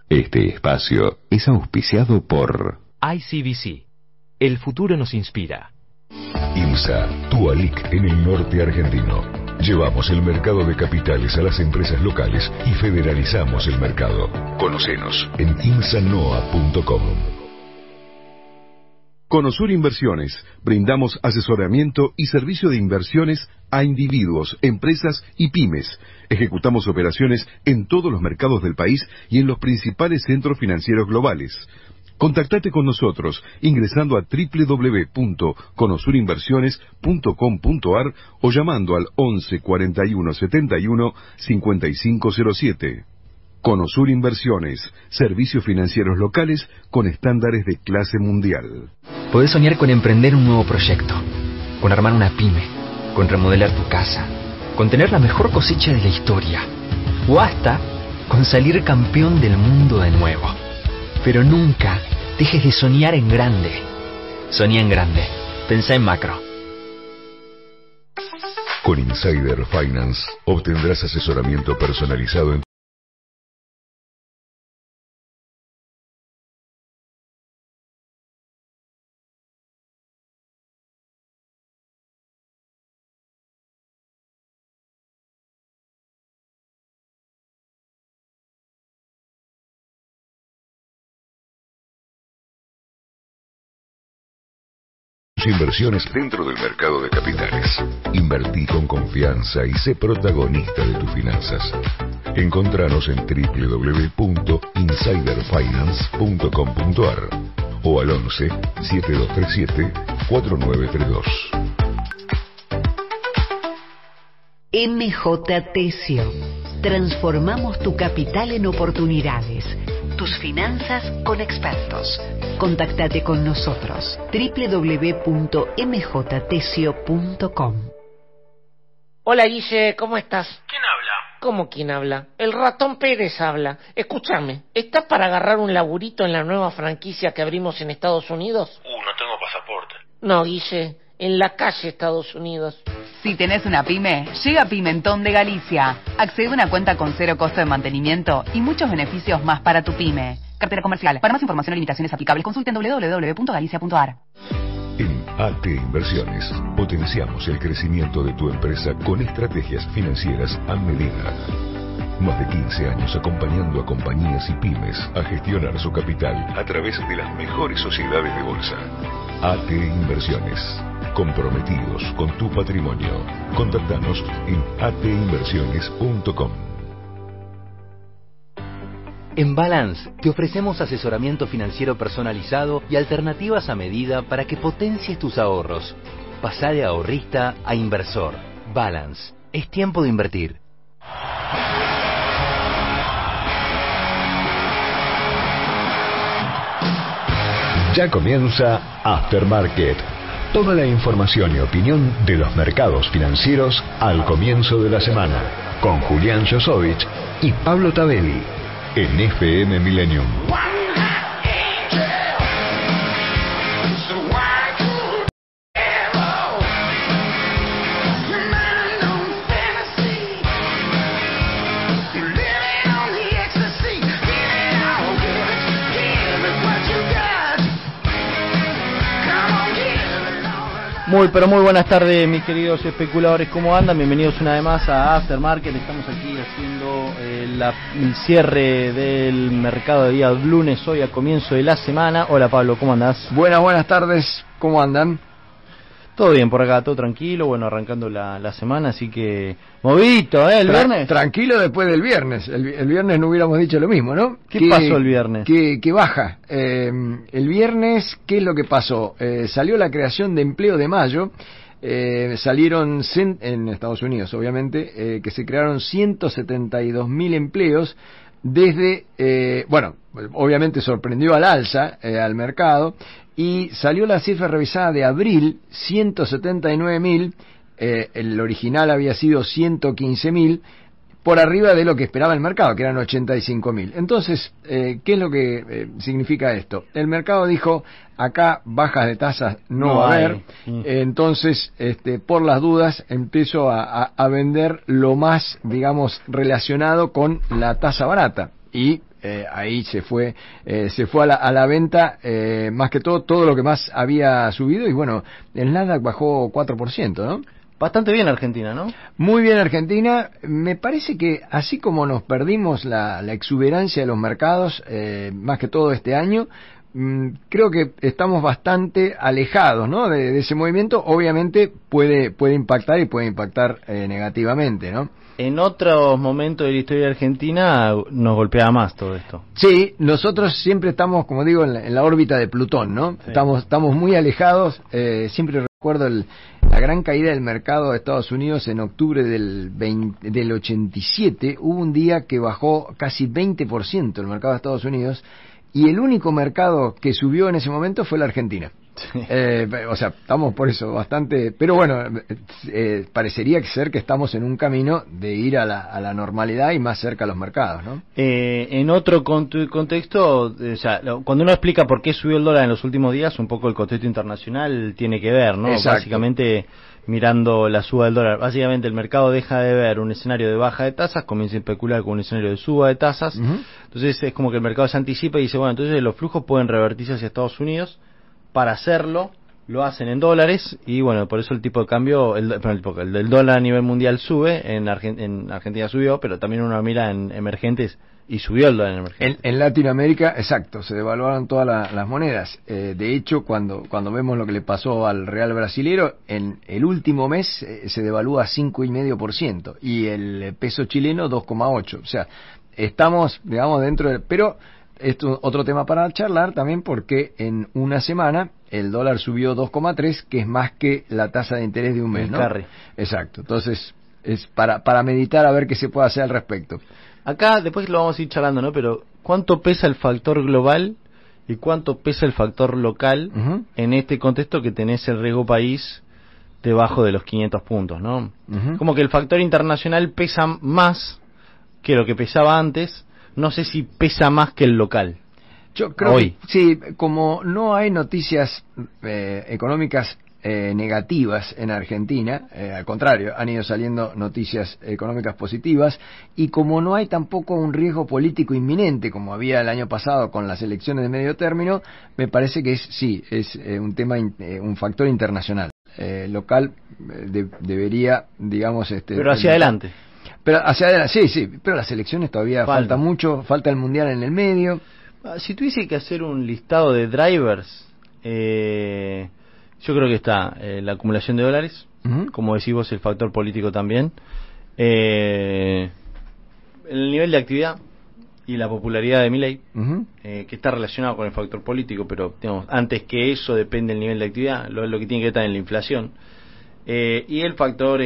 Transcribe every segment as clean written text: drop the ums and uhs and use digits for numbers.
Este espacio es auspiciado por ICBC. El futuro nos inspira. IMSA, Tualic en el norte argentino. Llevamos el mercado de capitales a las empresas locales y federalizamos el mercado. Conócenos en imsanoa.com. Conosur Inversiones. Brindamos asesoramiento y servicio de inversiones a individuos, empresas y pymes. Ejecutamos operaciones en todos los mercados del país y en los principales centros financieros globales. Contactate con nosotros ingresando a www.conosurinversiones.com.ar o llamando al 11 41 71 5507. Conosur Inversiones, servicios financieros locales con estándares de clase mundial. Podés soñar con emprender un nuevo proyecto, con armar una pyme, con remodelar tu casa, con tener la mejor cosecha de la historia, o hasta con salir campeón del mundo de nuevo. Pero nunca dejes de soñar en grande. Soñá en grande. Pensá en macro. Con Insider Finance obtendrás asesoramiento personalizado en inversiones dentro del mercado de capitales. Invertí con confianza y sé protagonista de tus finanzas. Encontranos en www.insiderfinance.com.ar o al 11 7237 4932. MJ Tesio. Transformamos tu capital en oportunidades. Tus finanzas con expertos. Contactate con nosotros. www.mjtesio.com. Hola Guille, ¿cómo estás? ¿Quién habla? ¿Cómo quién habla? El ratón Pérez habla. Escúchame, ¿estás para agarrar un laburito en la nueva franquicia que abrimos en Estados Unidos? No tengo pasaporte. No, Guille, en la calle Estados Unidos. Si tenés una pyme, llega Pimentón de Galicia. Accede a una cuenta con 0 costo de mantenimiento y muchos beneficios más para tu pyme. Cartera comercial. Para más información o limitaciones aplicables, consulten www.galicia.ar. En AT Inversiones potenciamos el crecimiento de tu empresa con estrategias financieras a medida. Más de 15 años acompañando a compañías y pymes a gestionar su capital a través de las mejores sociedades de bolsa. AT Inversiones. Comprometidos con tu patrimonio. Contactanos en atinversiones.com. En Balance te ofrecemos asesoramiento financiero personalizado y alternativas a medida para que potencies tus ahorros. Pasá de ahorrista a inversor. Balance. Es tiempo de invertir. Ya comienza Aftermarket. Toda la información y opinión de los mercados financieros al comienzo de la semana. Con Julián Josovich y Pablo Tabelli. En FM Millennium. Muy pero muy buenas tardes, mis queridos especuladores, ¿cómo andan? Bienvenidos una vez más a Aftermarket. Estamos aquí haciendo el cierre del mercado de día lunes, hoy a comienzo de la semana. Hola Pablo, ¿cómo andás? Buenas tardes, ¿cómo andan? Todo bien por acá, todo tranquilo, bueno, arrancando la semana, así que movidito, el viernes. Tranquilo después del viernes, el viernes no hubiéramos dicho lo mismo, ¿no? ¿Qué pasó el viernes? Que baja. El viernes, ¿qué es lo que pasó? Salió la creación de empleo de mayo, salieron en Estados Unidos, obviamente, que se crearon 172.000 empleos desde, obviamente sorprendió al alza al mercado, y salió la cifra revisada de abril, 179.000, el original había sido 115.000, por arriba de lo que esperaba el mercado, que eran 85.000. Entonces, ¿qué es lo que significa esto? El mercado dijo, acá bajas de tasas no va a haber, entonces, por las dudas, empiezo a vender lo más, digamos, relacionado con la tasa barata. Y ahí se fue a la venta, más que todo lo que más había subido, y bueno, el Nasdaq bajó 4%, ¿no? Bastante bien Argentina, ¿no? Muy bien Argentina. Me parece que así como nos perdimos la exuberancia de los mercados, más que todo este año, creo que estamos bastante alejados, ¿no? de ese movimiento. Obviamente puede impactar, y puede impactar negativamente, ¿no? En otros momentos de la historia de Argentina nos golpea más todo esto. Sí, nosotros siempre estamos, como digo, en la órbita de Plutón, ¿no? Sí. Estamos muy alejados. Siempre recuerdo la gran caída del mercado de Estados Unidos en octubre del 87. Hubo un día que bajó casi 20% el mercado de Estados Unidos, y el único mercado que subió en ese momento fue la Argentina. Sí. O sea, estamos por eso bastante, pero bueno, parecería ser que estamos en un camino de ir a la normalidad y más cerca a los mercados, ¿no? En otro contexto, o sea, cuando uno explica por qué subió el dólar en los últimos días, un poco el contexto internacional tiene que ver, ¿no? Exacto. Básicamente, mirando la suba del dólar, básicamente el mercado deja de ver un escenario de baja de tasas, comienza a especular con un escenario de suba de tasas. Entonces es como que el mercado se anticipa y dice, bueno, entonces los flujos pueden revertirse hacia Estados Unidos. Para hacerlo, lo hacen en dólares, y bueno, por eso el tipo de cambio, el del dólar a nivel mundial sube, en Argentina subió, pero también uno mira en emergentes y subió el dólar en emergentes. En Latinoamérica, exacto, se devaluaron todas las monedas. De hecho, cuando vemos lo que le pasó al real brasilero, en el último mes se devalúa 5,5%, y el peso chileno 2,8%. O sea, estamos, digamos, dentro del... Pero esto es otro tema para charlar también, porque en una semana el dólar subió 2,3, que es más que la tasa de interés de un mes, ¿no? Carry. Exacto. Entonces, es para meditar a ver qué se puede hacer al respecto. Acá después lo vamos a ir charlando, ¿no? Pero ¿cuánto pesa el factor global y cuánto pesa el factor local en este contexto que tenés el riesgo país debajo de los 500 puntos, ¿no? Como que el factor internacional pesa más que lo que pesaba antes. No sé si pesa más que el local. Yo creo que sí, como no hay noticias económicas negativas en Argentina, al contrario, han ido saliendo noticias económicas positivas, y como no hay tampoco un riesgo político inminente como había el año pasado con las elecciones de medio término, me parece que es un tema, un factor internacional. Local debería, digamos... Pero hacia adelante. Pero hacia adelante, sí, pero las elecciones todavía falta mucho, falta el mundial en el medio. Si tuviese que hacer un listado de drivers, yo creo que está la acumulación de dólares, como decís vos, el factor político también, el nivel de actividad y la popularidad de Milei, que está relacionado con el factor político, pero digamos, antes que eso depende el nivel de actividad, lo que tiene que estar en la inflación. Y el factor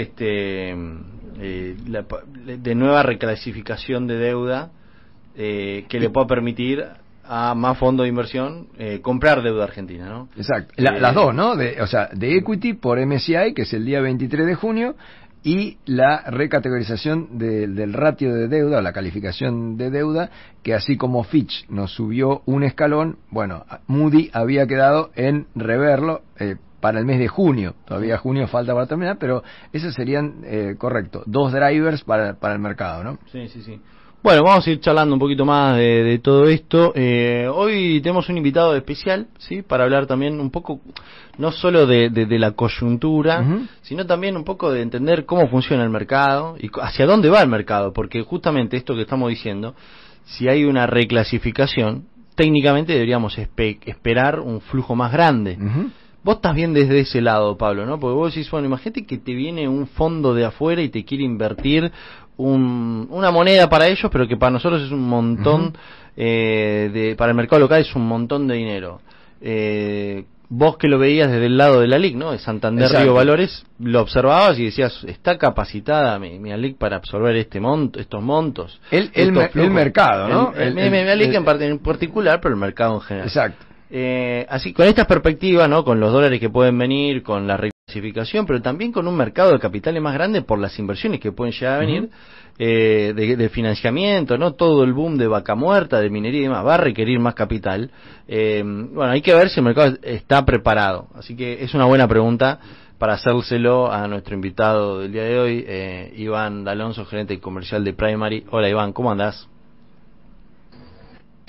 de nueva reclasificación de deuda que le pueda permitir a más fondos de inversión comprar deuda argentina, ¿no? Exacto. Las dos, ¿no? De equity por MSCI, que es el día 23 de junio, y la recategorización del ratio de deuda, o la calificación de deuda, que así como Fitch nos subió un escalón, bueno, Moody había quedado en reverlo para el mes de junio. Todavía junio falta para terminar, pero esos serían, correcto, dos drivers para el mercado, ¿no? Sí. Bueno, vamos a ir charlando un poquito más de todo esto. Hoy tenemos un invitado especial, ¿sí? Para hablar también un poco, no solo de la coyuntura, sino también un poco de entender cómo funciona el mercado y hacia dónde va el mercado, porque justamente esto que estamos diciendo, si hay una reclasificación, técnicamente deberíamos esperar un flujo más grande. Vos estás bien desde ese lado, Pablo, ¿no? Porque vos decís, bueno, imagínate que te viene un fondo de afuera y te quiere invertir una moneda para ellos, pero que para nosotros es un montón, para el mercado local es un montón de dinero. Vos que lo veías desde el lado de la LIC, ¿no? De Santander Río Valores, lo observabas y decías, ¿está capacitada mi ALIC para absorber estos montos? El mercado, ¿no? Mi ALIC en particular, pero el mercado en general. Exacto. Así, con estas perspectivas, ¿no? Con los dólares que pueden venir, con la reclasificación, pero también con un mercado de capitales más grande por las inversiones que pueden llegar a venir, de financiamiento, ¿no? Todo el boom de vaca muerta, de minería y demás, va a requerir más capital. Bueno, hay que ver si el mercado está preparado. Así que es una buena pregunta para hacérselo a nuestro invitado del día de hoy, Iván D'Alonso, gerente comercial de Primary. Hola Iván, ¿cómo andás?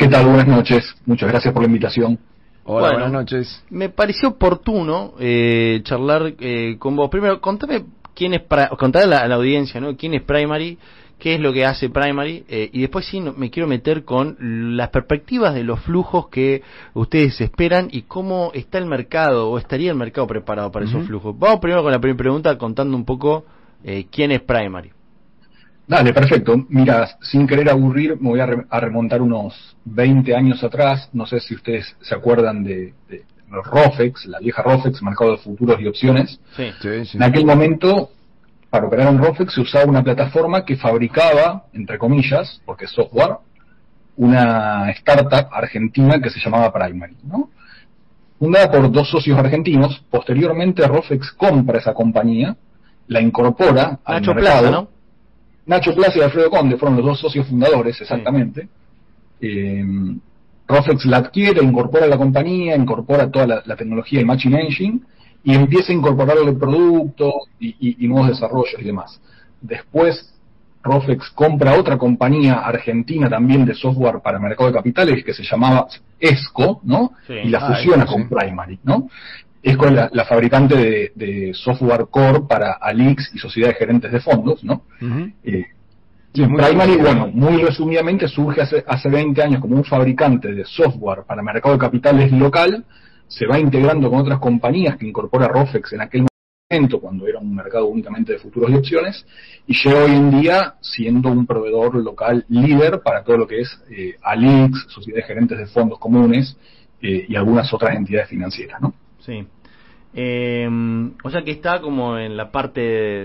¿Qué tal? Buenas noches. Muchas gracias por la invitación. Hola, buenas noches. Me pareció oportuno charlar con vos. Primero, contame contale a la audiencia, ¿no? ¿Quién es Primary? ¿Qué es lo que hace Primary? Y después sí me quiero meter con las perspectivas de los flujos que ustedes esperan y cómo está el mercado, o estaría el mercado preparado para esos flujos. Vamos primero con la primera pregunta, contando un poco quién es Primary. Dale, perfecto. Mira, sin querer aburrir, me voy a remontar unos 20 años atrás. No sé si ustedes se acuerdan de los ROFEX, la vieja ROFEX, mercado de futuros y opciones. Sí. En aquel momento, para operar en ROFEX se usaba una plataforma que fabricaba, entre comillas, porque es software, una startup argentina que se llamaba Primary, ¿no? Fundada por 2 socios argentinos. Posteriormente ROFEX compra esa compañía, la incorpora al Nacho mercado. Plaza, ¿no? Nacho Plaza y Alfredo Conde fueron los 2 socios fundadores, exactamente. ROFEX la adquiere, incorpora la compañía, incorpora toda la tecnología, el Matching Engine, y empieza a incorporarle productos y nuevos desarrollos y demás. Después, ROFEX compra otra compañía argentina también de software para mercado de capitales que se llamaba ESCO, ¿no? Sí. Y la fusiona con Primary, ¿no? ESCO es la fabricante de software core para ALIX y sociedades gerentes de fondos, ¿no? Primary, bueno, muy resumidamente surge hace 20 años como un fabricante de software para mercado de capitales local, se va integrando con otras compañías que incorpora ROFEX en aquel momento, cuando era un mercado únicamente de futuros y opciones, y llega hoy en día siendo un proveedor local líder para todo lo que es ALIX, sociedades gerentes de fondos comunes y algunas otras entidades financieras, ¿no? Sí. O sea que está como en la parte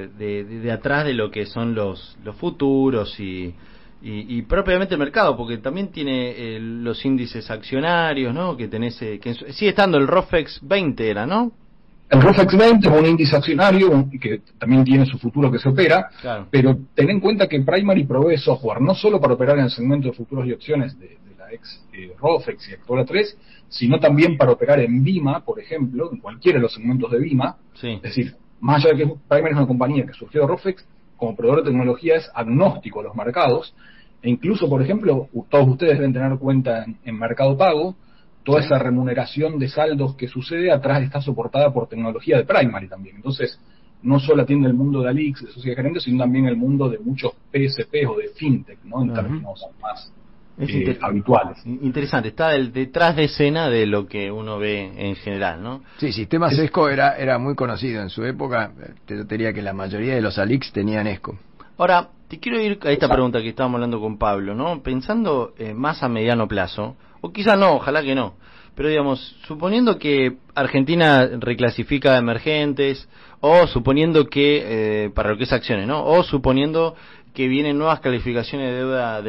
de atrás de lo que son los futuros y propiamente el mercado, porque también tiene los índices accionarios, ¿no? Que tenés, que sigue estando el ROFEX 20 era, ¿no? El ROFEX 20 es un índice accionario que también tiene su futuro que se opera, claro. Pero ten en cuenta que Primary provee software no solo para operar en el segmento de futuros y opciones de la ex ROFEX y Actora 3, sino también para operar en BIMA, por ejemplo, en cualquiera de los segmentos de BIMA. Sí. Es decir, más allá de que Primary es una compañía que surgió de ROFEX, como proveedor de tecnología es agnóstico a los mercados, e incluso, por ejemplo, todos ustedes deben tener cuenta en Mercado Pago, toda esa remuneración de saldos que sucede atrás está soportada por tecnología de Primary también. Entonces, no solo atiende el mundo de ALIX, de sociedades gerentes, sino también el mundo de muchos PSP o de FinTech, ¿no? En términos más habituales. Interesante, está detrás de escena de lo que uno ve en general, ¿no? Sí, Sistemas ESCO era muy conocido en su época. Te diría que la mayoría de los ALIX tenían ESCO. Ahora, te quiero ir a esta pregunta que estábamos hablando con Pablo, ¿no? Pensando más a mediano plazo, o quizás no, ojalá que no, pero digamos, suponiendo que Argentina reclasifica emergentes, o suponiendo que, para lo que es acciones, ¿no? O suponiendo que vienen nuevas calificaciones de deuda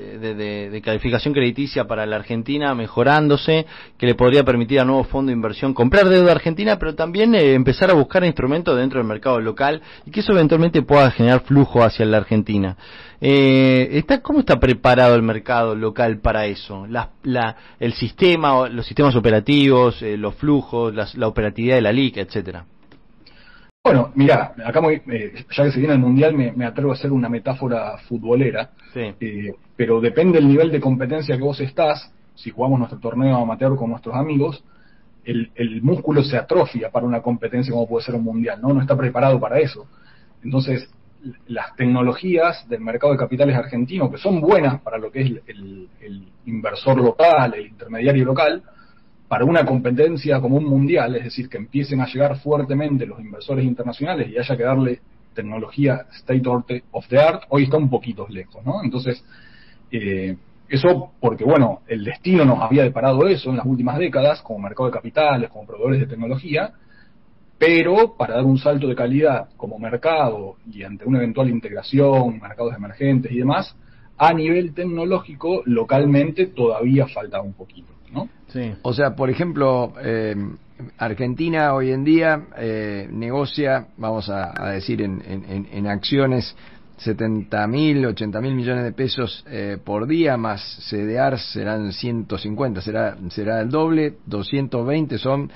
de calificación crediticia para la Argentina mejorándose, que le podría permitir a nuevos fondos de inversión comprar deuda argentina, pero también empezar a buscar instrumentos dentro del mercado local y que eso eventualmente pueda generar flujo hacia la Argentina. ¿Cómo está preparado el mercado local para eso? El sistema, los sistemas operativos, los flujos, la operatividad de la LIC, etcétera. Bueno, mirá, acá ya que se viene el Mundial me atrevo a hacer una metáfora futbolera, sí. Pero depende del nivel de competencia que vos estás. Si jugamos nuestro torneo amateur con nuestros amigos, el músculo se atrofia para una competencia como puede ser un Mundial, ¿no? No está preparado para eso. Entonces, las tecnologías del mercado de capitales argentino, que son buenas para lo que es el inversor local, el intermediario local, para una competencia como un mundial, es decir, que empiecen a llegar fuertemente los inversores internacionales y haya que darle tecnología state of the art, hoy está un poquito lejos, ¿no? Entonces, eso porque, bueno, el destino nos había deparado eso en las últimas décadas, como mercado de capitales, como proveedores de tecnología, pero para dar un salto de calidad como mercado y ante una eventual integración, mercados emergentes y demás, a nivel tecnológico, localmente todavía falta un poquito, ¿no? Sí. O sea, por ejemplo, Argentina hoy en día negocia, vamos a decir, en acciones 70.000, 80.000 millones de pesos por día, más CDR serán 150, será el doble, 220 son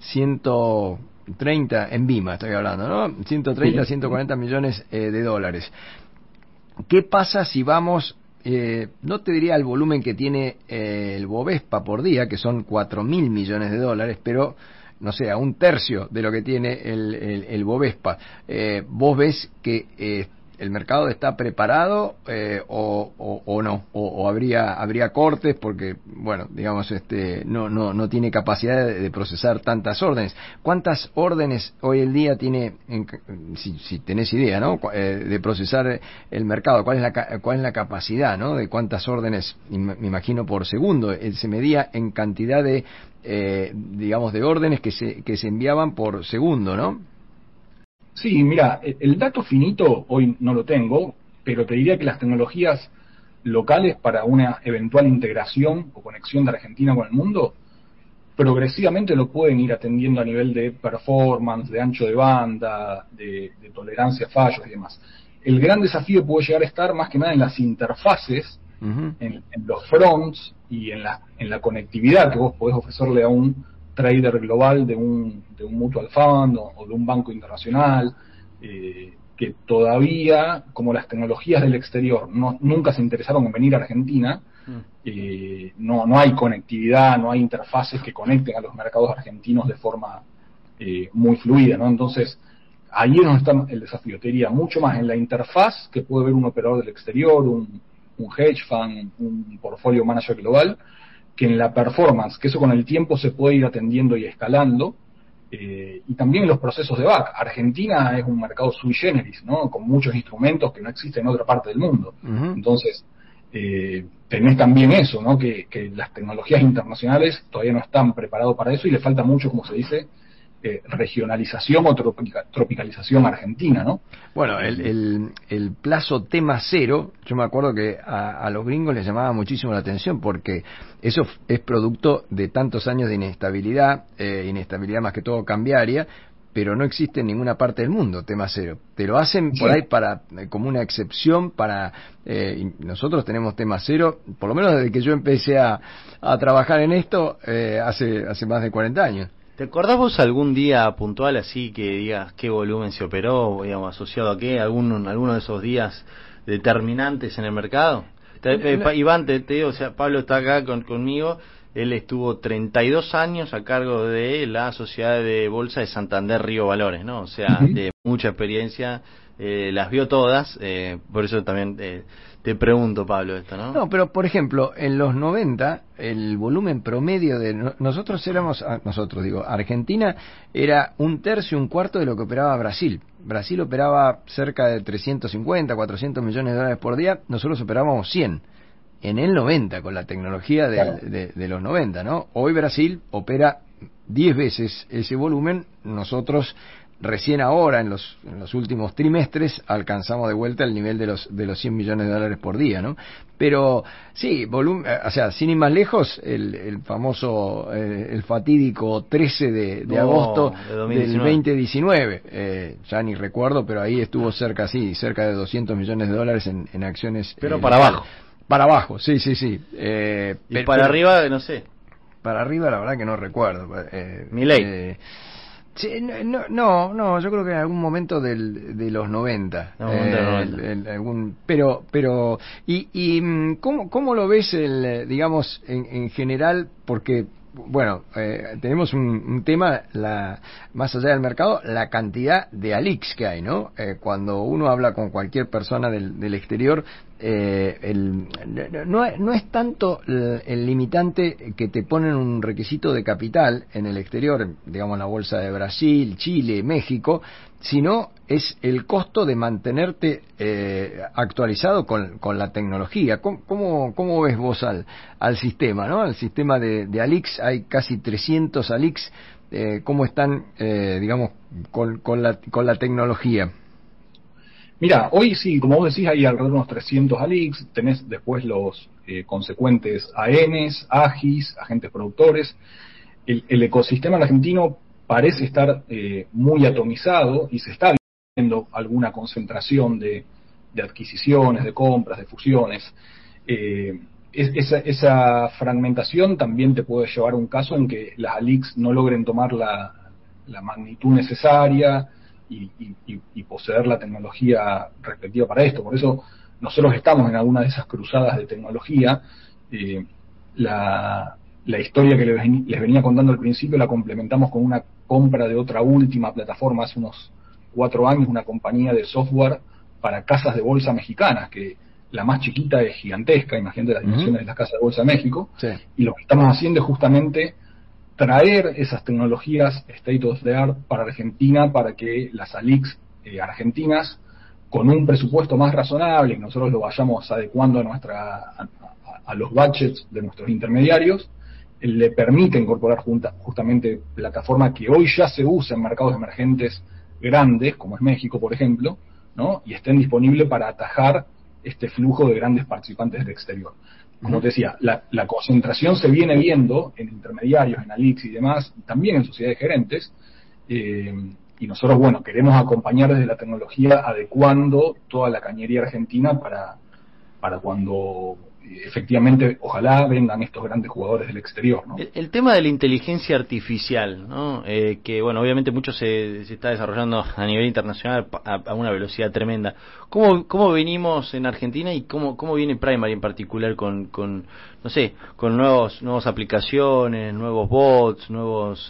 130, en BIMA estoy hablando, ¿no? 130, 140 millones de dólares. ¿Qué pasa si vamos no te diría el volumen que tiene el Bovespa por día, que son 4.000 millones de dólares, pero no sé, a un tercio de lo que tiene el Bovespa. ¿Vos ves que el mercado está preparado o no? ¿O habría cortes porque, bueno, digamos, no tiene capacidad de procesar tantas órdenes? ¿Cuántas órdenes hoy en día tiene, si tenés idea, ¿no? De procesar el mercado? ¿Cuál es la capacidad, ¿no? De cuántas órdenes, me imagino, por segundo? Se medía en cantidad de, digamos, de órdenes que se enviaban por segundo, ¿no? Sí, mira, el dato finito hoy no lo tengo, pero te diría que las tecnologías locales para una eventual integración o conexión de Argentina con el mundo, progresivamente lo pueden ir atendiendo a nivel de performance, de ancho de banda, de tolerancia a fallos y demás. El gran desafío puede llegar a estar más que nada en las interfaces, en los fronts y en la conectividad que vos podés ofrecerle a un trader global de un mutual fund o de un banco internacional, que todavía, como las tecnologías del exterior nunca se interesaron en venir a Argentina, no hay conectividad, no hay interfaces que conecten a los mercados argentinos de forma muy fluida, ¿no? Entonces, ahí es donde está el desafío. Te diría mucho más en la interfaz que puede ver un operador del exterior, un hedge fund, un portfolio manager global, que en la performance, que eso con el tiempo se puede ir atendiendo y escalando, y también en los procesos de back. Argentina es un mercado sui generis, ¿no? Con muchos instrumentos que no existen en otra parte del mundo. Entonces, tenés también eso, ¿no? Que las tecnologías internacionales todavía no están preparados para eso y le falta mucho, como se dice, regionalización o tropicalización argentina, ¿no? Bueno, el plazo tema cero, yo me acuerdo que a los gringos les llamaba muchísimo la atención porque eso es producto de tantos años de inestabilidad más que todo cambiaria, pero no existe en ninguna parte del mundo tema cero. Te lo hacen por ahí como una excepción para... y nosotros tenemos tema cero, por lo menos desde que yo empecé a trabajar en esto, hace más de 40 años. ¿Te acordás vos algún día puntual así que digas qué volumen se operó, digamos, asociado a qué, alguno de esos días determinantes en el mercado? Iván, te digo, o sea, Pablo está acá conmigo, él estuvo 32 años a cargo de la Sociedad de Bolsa de Santander Río Valores, ¿no? O sea, de mucha experiencia, las vio todas, por eso también te pregunto, Pablo, esto, ¿no? No, pero por ejemplo, en los 90, el volumen promedio de Argentina era un tercio, un cuarto de lo que operaba Brasil. Brasil operaba cerca de 350, 400 millones de dólares por día, nosotros operábamos 100. En el 90, con la tecnología de los 90, ¿no? Hoy Brasil opera 10 veces ese volumen, nosotros recién ahora, en los últimos trimestres, alcanzamos de vuelta el nivel de los 100 millones de dólares por día, ¿no? Pero sí, o sea, sin ir más lejos, el famoso, el fatídico 13 de agosto del 2019, ya ni recuerdo, pero ahí estuvo cerca de 200 millones de dólares en acciones. Pero para abajo. Para abajo, sí. Y para arriba, no sé. Para arriba, la verdad que no recuerdo. Milei. Sí, no, yo creo que en algún momento de los 90. Pero ¿cómo lo ves digamos en general? Porque bueno, tenemos un tema, más allá del mercado, la cantidad de ALICs que hay, ¿no? Cuando uno habla con cualquier persona del exterior, no es tanto el limitante que te ponen un requisito de capital en el exterior, digamos la bolsa de Brasil, Chile, México, sino es el costo de mantenerte actualizado con la tecnología. ¿Cómo ves vos al sistema, ¿no? Al sistema de ALICs, hay casi 300 ALICs, ¿cómo están, digamos, con la tecnología? Mira, hoy sí, como vos decís, hay alrededor de unos 300 ALICs, tenés después los consecuentes ANs, AGIs, agentes productores. El ecosistema argentino parece estar muy atomizado y se está viendo alguna concentración de adquisiciones, de compras, de fusiones. Esa fragmentación también te puede llevar a un caso en que las ALICs no logren tomar la magnitud necesaria y poseer la tecnología respectiva para esto. Por eso nosotros estamos en alguna de esas cruzadas de tecnología. La historia que les venía contando al principio la complementamos con una compra de otra última plataforma hace unos 4 años, una compañía de software para casas de bolsa mexicanas, que la más chiquita es gigantesca, imagínate las dimensiones de las casas de bolsa de México, sí. Y lo que estamos haciendo es justamente traer esas tecnologías state of the art para Argentina, para que las ALICs argentinas, con un presupuesto más razonable, y nosotros lo vayamos adecuando a los budgets de nuestros intermediarios, le permite incorporar justamente plataforma que hoy ya se usa en mercados emergentes grandes, como es México, por ejemplo, ¿no? Y estén disponibles para atajar este flujo de grandes participantes del exterior. Como te decía, la concentración se viene viendo en intermediarios, en ALICs y demás, y también en sociedades gerentes, y nosotros, bueno, queremos acompañar desde la tecnología adecuando toda la cañería argentina para cuando efectivamente, ojalá vengan estos grandes jugadores del exterior, ¿no? El tema de la inteligencia artificial, ¿no? Que, bueno, obviamente mucho se está desarrollando a nivel internacional a una velocidad tremenda. ¿Cómo venimos en Argentina y cómo viene Primary en particular con no sé, con nuevas aplicaciones, nuevos bots, nuevos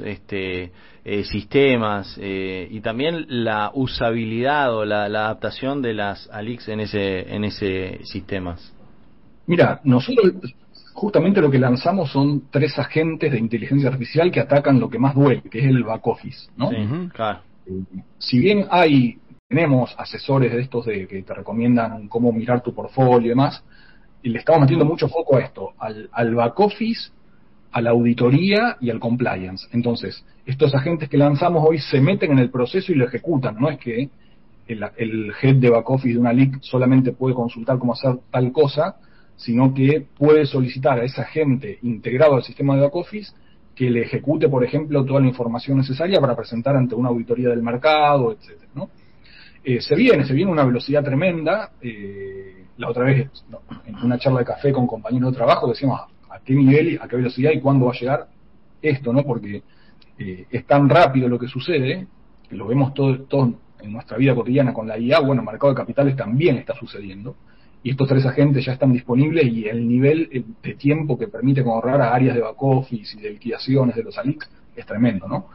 sistemas, y también la usabilidad o la adaptación de las ALICs en ese sistemas? Mira, nosotros justamente lo que lanzamos son 3 agentes de inteligencia artificial que atacan lo que más duele, que es el back office, ¿no? Sí, claro. Si bien tenemos asesores de estos que te recomiendan cómo mirar tu portfolio y demás, y le estamos metiendo mucho foco a esto, al back office, a la auditoría y al compliance. Entonces, estos agentes que lanzamos hoy se meten en el proceso y lo ejecutan. No es que el head de back office de una LIC solamente puede consultar cómo hacer tal cosa, sino que puede solicitar a esa gente integrado al sistema de back office que le ejecute, por ejemplo, toda la información necesaria para presentar ante una auditoría del mercado, etcétera, ¿no? Se viene una velocidad tremenda. La otra vez, en una charla de café con compañeros de trabajo, decíamos a qué nivel, a qué velocidad y cuándo va a llegar esto, ¿no? Porque es tan rápido lo que sucede, que lo vemos todo en nuestra vida cotidiana con la IA. Bueno, el mercado de capitales también está sucediendo. Y estos 3 agentes ya están disponibles y el nivel de tiempo que permite ahorrar a áreas de back office y de liquidaciones de los ALICs es tremendo, ¿no?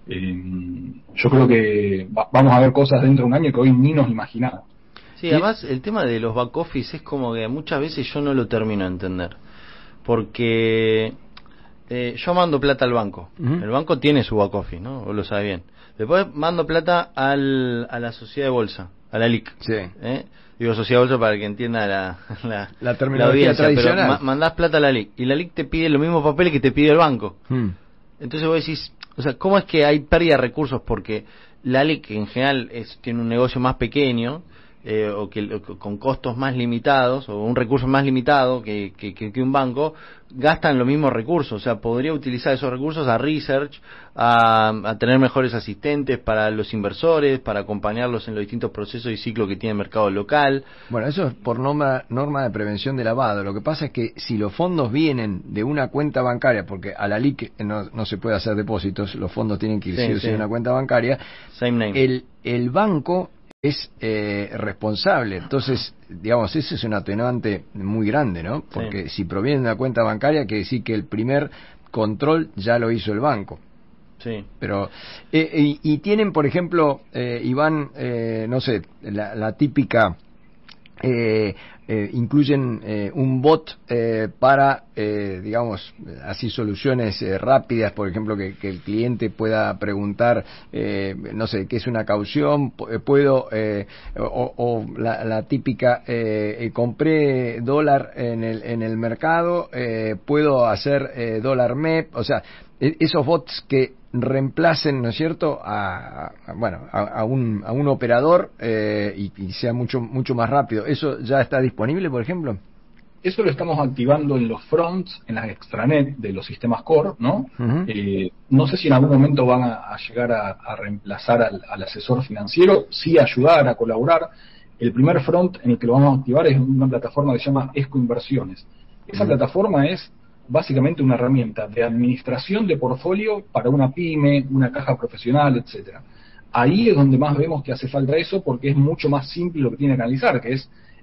Yo creo que vamos a ver cosas dentro de un año que hoy ni nos imaginamos. Sí, además el tema de los back office es como que muchas veces yo no lo termino de entender. Porque yo mando plata al banco. El banco tiene su back office, ¿no? Vos lo sabés bien. Después mando plata a la sociedad de bolsa, a la LIC. Sí. Digo sociedad de bolsa para que entienda la terminología audiencia, tradicional. pero mandás plata a la LIC y la LIC te pide los mismos papeles que te pide el banco. Entonces vos decís, o sea, ¿cómo es que hay pérdida de recursos? Porque la LIC en general tiene un negocio más pequeño, o con costos más limitados, o un recurso más limitado que un banco, gastan los mismos recursos. O sea, podría utilizar esos recursos a research, a tener mejores asistentes para los inversores, para acompañarlos en los distintos procesos y ciclos que tiene el mercado local. Bueno, eso es por norma de prevención de lavado. Lo que pasa es que si los fondos vienen de una cuenta bancaria, porque a la LIC no se puede hacer depósitos, los fondos tienen que irse de una cuenta bancaria, Same name. El banco es responsable. Entonces, digamos, ese es un atenuante muy grande, ¿no? Porque si proviene de una cuenta bancaria, quiere decir que el primer control ya lo hizo el banco. Sí. Pero y tienen, por ejemplo, Iván, no sé, la típica, incluyen un bot para, digamos, así soluciones rápidas, por ejemplo, que el cliente pueda preguntar, no sé, ¿qué es una caución? Puedo, o la típica, compré dólar en el mercado, puedo hacer dólar MEP, o sea, esos bots que reemplacen, ¿no es cierto?, a un operador y sea mucho más rápido. ¿Eso ya está disponible, por ejemplo? Eso lo estamos activando en los fronts, en las extranet de los sistemas core, ¿no? No sé si en algún momento van a llegar a reemplazar al asesor financiero, sí ayudar a colaborar. El primer front en el que lo vamos a activar es una plataforma que se llama Esco Inversiones. Esa plataforma es básicamente una herramienta de administración de portfolio para una pyme, una caja profesional, etcétera. Ahí es donde más vemos que hace falta eso, porque es mucho más simple lo que tiene que analizar, que es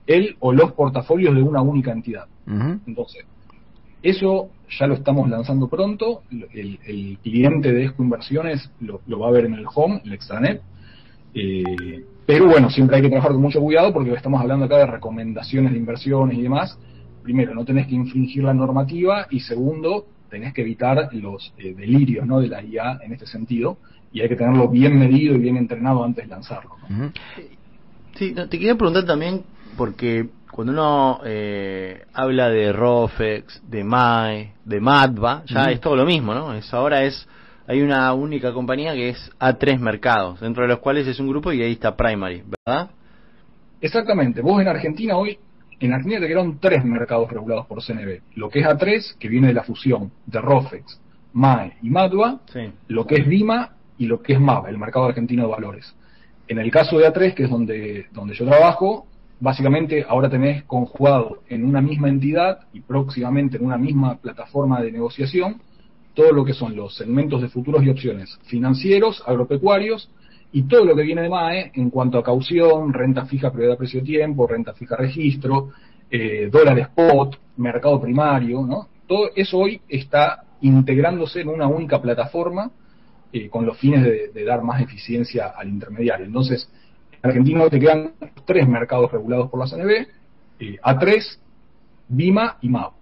el o los portafolios de una única entidad. Entonces, eso ya lo estamos lanzando pronto. El cliente de Esco Inversiones lo va a ver en el home, el extranet. Pero bueno, siempre hay que trabajar con mucho cuidado porque estamos hablando acá de recomendaciones de inversiones y demás. Primero, no tenés que infringir la normativa, y segundo, tenés que evitar los delirios, ¿no?, de la IA en este sentido, y hay que tenerlo bien medido y bien entrenado antes de lanzarlo, ¿no? Sí, te quería preguntar también, porque cuando uno habla de Rofex, de MAE, de Madva, ya es todo lo mismo, ¿no? Hay una única compañía que es A3 Mercados, dentro de los cuales es un grupo y ahí está Primary, ¿verdad? Exactamente. Vos en Argentina te quedaron 3 mercados regulados por CNB. Lo que es A3, que viene de la fusión de Rofex, MAE y Madva, lo que es Vima y lo que es MAV, el mercado argentino de valores. En el caso de A3, que es donde yo trabajo, básicamente ahora tenés conjugado en una misma entidad y próximamente en una misma plataforma de negociación todo lo que son los segmentos de futuros y opciones financieros, agropecuarios, y todo lo que viene de MAE en cuanto a caución, renta fija prioridad precio-tiempo, renta fija registro, dólar spot, mercado primario, ¿no? Todo eso hoy está integrándose en una única plataforma con los fines de dar más eficiencia al intermediario. Entonces, en Argentina te quedan 3 mercados regulados por la CNB, A3, Vima y MAV.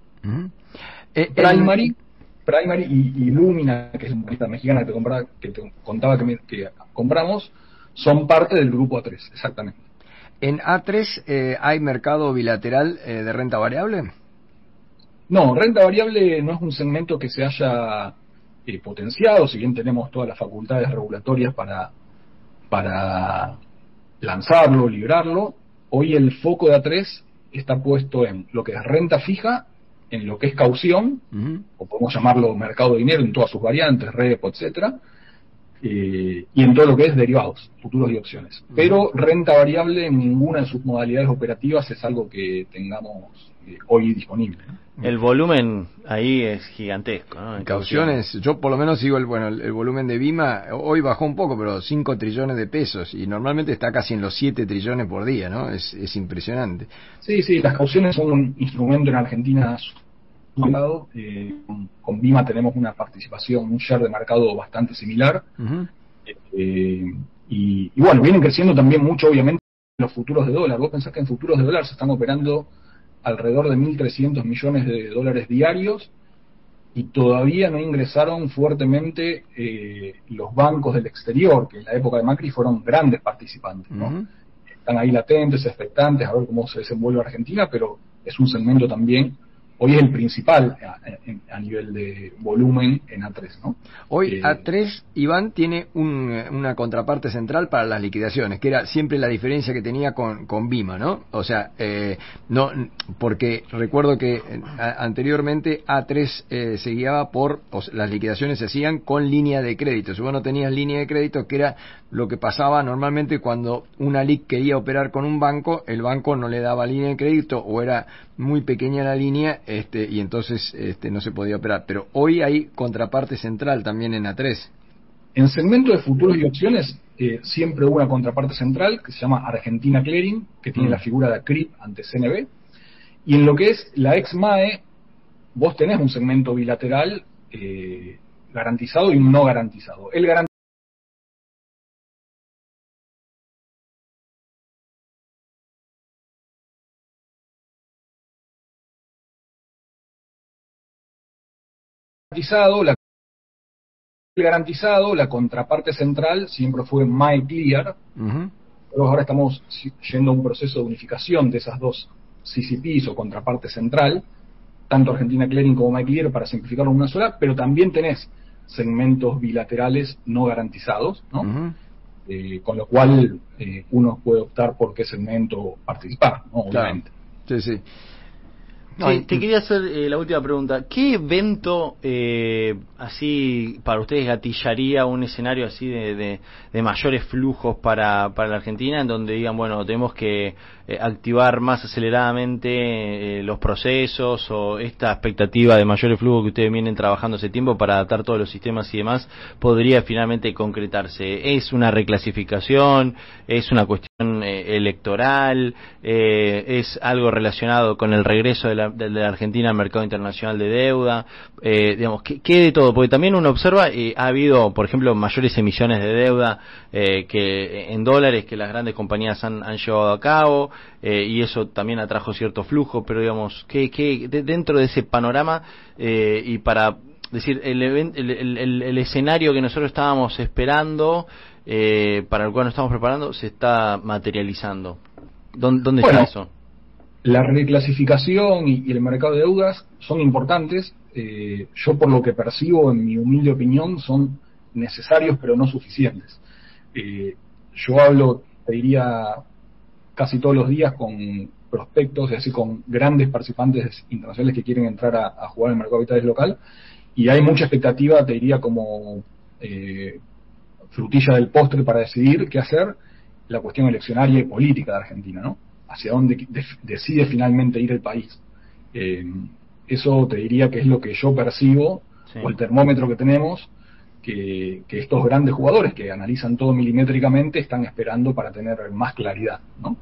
Primary y Lumina, que es una empresa mexicana que te contaba que compramos, son parte del grupo A3, exactamente. ¿En A3 hay mercado bilateral de renta variable? No, renta variable no es un segmento que se haya potenciado, si bien tenemos todas las facultades regulatorias para lanzarlo, librarlo. Hoy el foco de A3 está puesto en lo que es renta fija, en lo que es caución, o podemos llamarlo mercado de dinero en todas sus variantes, repo, etcétera, y en todo lo que es derivados, futuros y opciones. Pero renta variable en ninguna de sus modalidades operativas es algo que tengamos hoy disponible, ¿no? El volumen ahí es gigantesco, ¿no? En cauciones, yo por lo menos sigo el volumen de Vima, hoy bajó un poco, pero 5 trillones de pesos, y normalmente está casi en los 7 trillones por día, ¿no? Es impresionante. Sí, las cauciones son un instrumento en Argentina con Vima tenemos una participación, un share de mercado bastante similar, y bueno, vienen creciendo también mucho, obviamente, los futuros de dólar. Vos pensás que en futuros de dólar se están operando alrededor de 1.300 millones de dólares diarios, y todavía no ingresaron fuertemente los bancos del exterior, que en la época de Macri fueron grandes participantes, ¿no? Están ahí latentes, expectantes, a ver cómo se desenvuelve Argentina, pero es un segmento también, hoy es el principal a nivel de volumen en A3, ¿no? Hoy A3, Iván, tiene una contraparte central para las liquidaciones, que era siempre la diferencia que tenía con Vima, ¿no? O sea, no, porque recuerdo que anteriormente A3 se guiaba las liquidaciones se hacían con línea de crédito. Si vos no tenías línea de crédito, que era lo que pasaba normalmente cuando una LIC quería operar con un banco, el banco no le daba línea de crédito o era muy pequeña la línea, y entonces no se podía operar. Pero hoy hay contraparte central también en A3. En segmento de futuros y opciones siempre hubo una contraparte central que se llama Argentina Clearing, que tiene la figura de ACRIP ante CNB, y en lo que es la ex MAE vos tenés un segmento bilateral garantizado y un no garantizado. El garantizado, la contraparte central siempre fue MyClear, pero ahora estamos yendo a un proceso de unificación de esas dos CCPs o contraparte central, tanto Argentina Clearing como MyClear, para simplificarlo en una sola, pero también tenés segmentos bilaterales no garantizados, ¿no? Con lo cual uno puede optar por qué segmento participar, ¿no? Obviamente. Sí. Te quería hacer la última pregunta. ¿Qué evento así para ustedes gatillaría un escenario así de mayores flujos para la Argentina, en donde digan, bueno, tenemos que activar más aceleradamente los procesos, o esta expectativa de mayores flujos que ustedes vienen trabajando hace tiempo para adaptar todos los sistemas y demás, podría finalmente concretarse? ¿Es una reclasificación? ¿Es una cuestión electoral? ¿Es algo relacionado con el regreso de la Argentina al mercado internacional de deuda? Digamos, ¿qué de todo? Porque también uno observa, ha habido, por ejemplo, mayores emisiones de deuda que en dólares que las grandes compañías han llevado a cabo, y eso también atrajo cierto flujo, pero digamos, ¿qué dentro de ese panorama, y para decir, el escenario que nosotros estábamos esperando, para el cual nos estamos preparando, se está materializando? ¿Dónde está eso? La reclasificación y el mercado de deudas son importantes. Yo, por lo que percibo, en mi humilde opinión, son necesarios pero no suficientes. Yo hablo, te diría, casi todos los días con prospectos, es decir, con grandes participantes internacionales que quieren entrar a jugar en el mercado de capitales local, y hay mucha expectativa, te diría, como frutilla del postre para decidir qué hacer, la cuestión eleccionaria y política de Argentina, ¿no? Hacia dónde decide finalmente ir el país. Eso te diría que es lo que yo percibo, o el termómetro que tenemos, que estos grandes jugadores que analizan todo milimétricamente están esperando para tener más claridad, ¿no?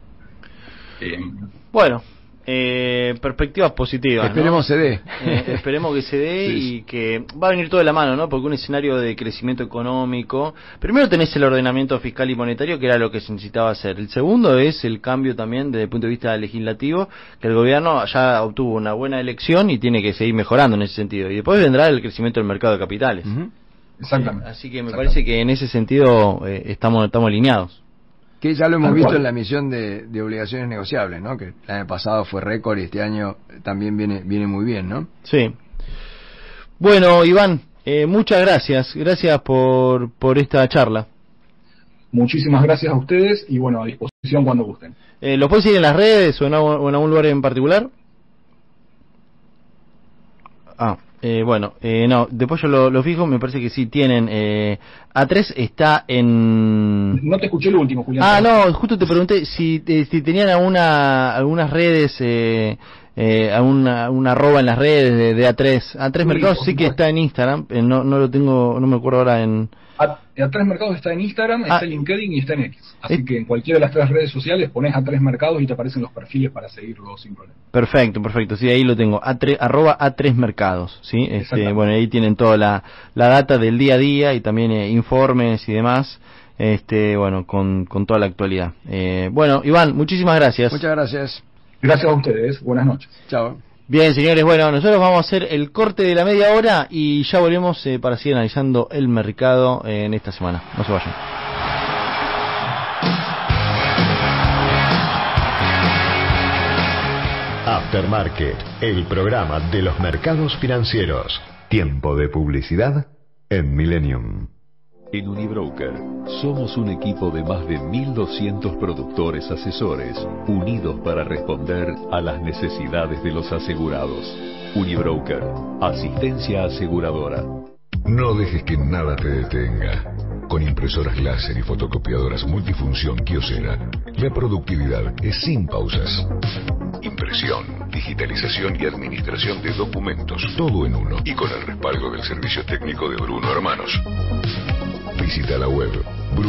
Bueno, perspectivas positivas, esperemos, ¿no? Se dé. Esperemos que se dé, sí. Y que va a venir todo de la mano, ¿no? Porque un escenario de crecimiento económico, primero tenés el ordenamiento fiscal y monetario, que era lo que se necesitaba hacer. El segundo es el cambio también desde el punto de vista legislativo, que el gobierno ya obtuvo una buena elección y tiene que seguir mejorando en ese sentido. Y después vendrá el crecimiento del mercado de capitales. Exactamente. Así que me parece que en ese sentido estamos alineados. Que ya lo hemos visto en la emisión de obligaciones negociables, ¿no? Que el año pasado fue récord y este año también viene muy bien, ¿no? Sí. Bueno, Iván, muchas gracias. Gracias por esta charla. Muchísimas gracias a ustedes y, bueno, a disposición cuando gusten. ¿Lo pueden seguir en las redes o en algún lugar en particular? Bueno, no, después yo lo fijo, me parece que sí tienen. A3 está en... No te escuché lo último, Julián. No, justo te pregunté si tenían algunas redes, una arroba en las redes de A3. A3 Mercados sí que está en Instagram, no lo tengo, no me acuerdo ahora en... A3 Mercados está en Instagram, está en LinkedIn y está en X. Así que en cualquiera de las 3 redes sociales pones A3 Mercados y te aparecen los perfiles para seguirlo sin problema. Perfecto, sí, ahí lo tengo, arroba A3 Mercados, ¿sí? Bueno, ahí tienen toda la data del día a día y también informes y demás, bueno, con toda la actualidad. Bueno, Iván, muchísimas gracias. Muchas gracias. Gracias a ustedes, buenas noches. Chao. Bien, señores, bueno, nosotros vamos a hacer el corte de la media hora y ya volvemos para seguir analizando el mercado en esta semana. No se vayan. Aftermarket, el programa de los mercados financieros. Tiempo de publicidad en Millennium. En Unibroker somos un equipo de más de 1.200 productores asesores unidos para responder a las necesidades de los asegurados. Unibroker, asistencia aseguradora. No dejes que nada te detenga. Con impresoras láser y fotocopiadoras multifunción Kyocera, la productividad es sin pausas. Impresión, digitalización y administración de documentos, todo en uno, y con el respaldo del servicio técnico de Bruno Hermanos. Visita la web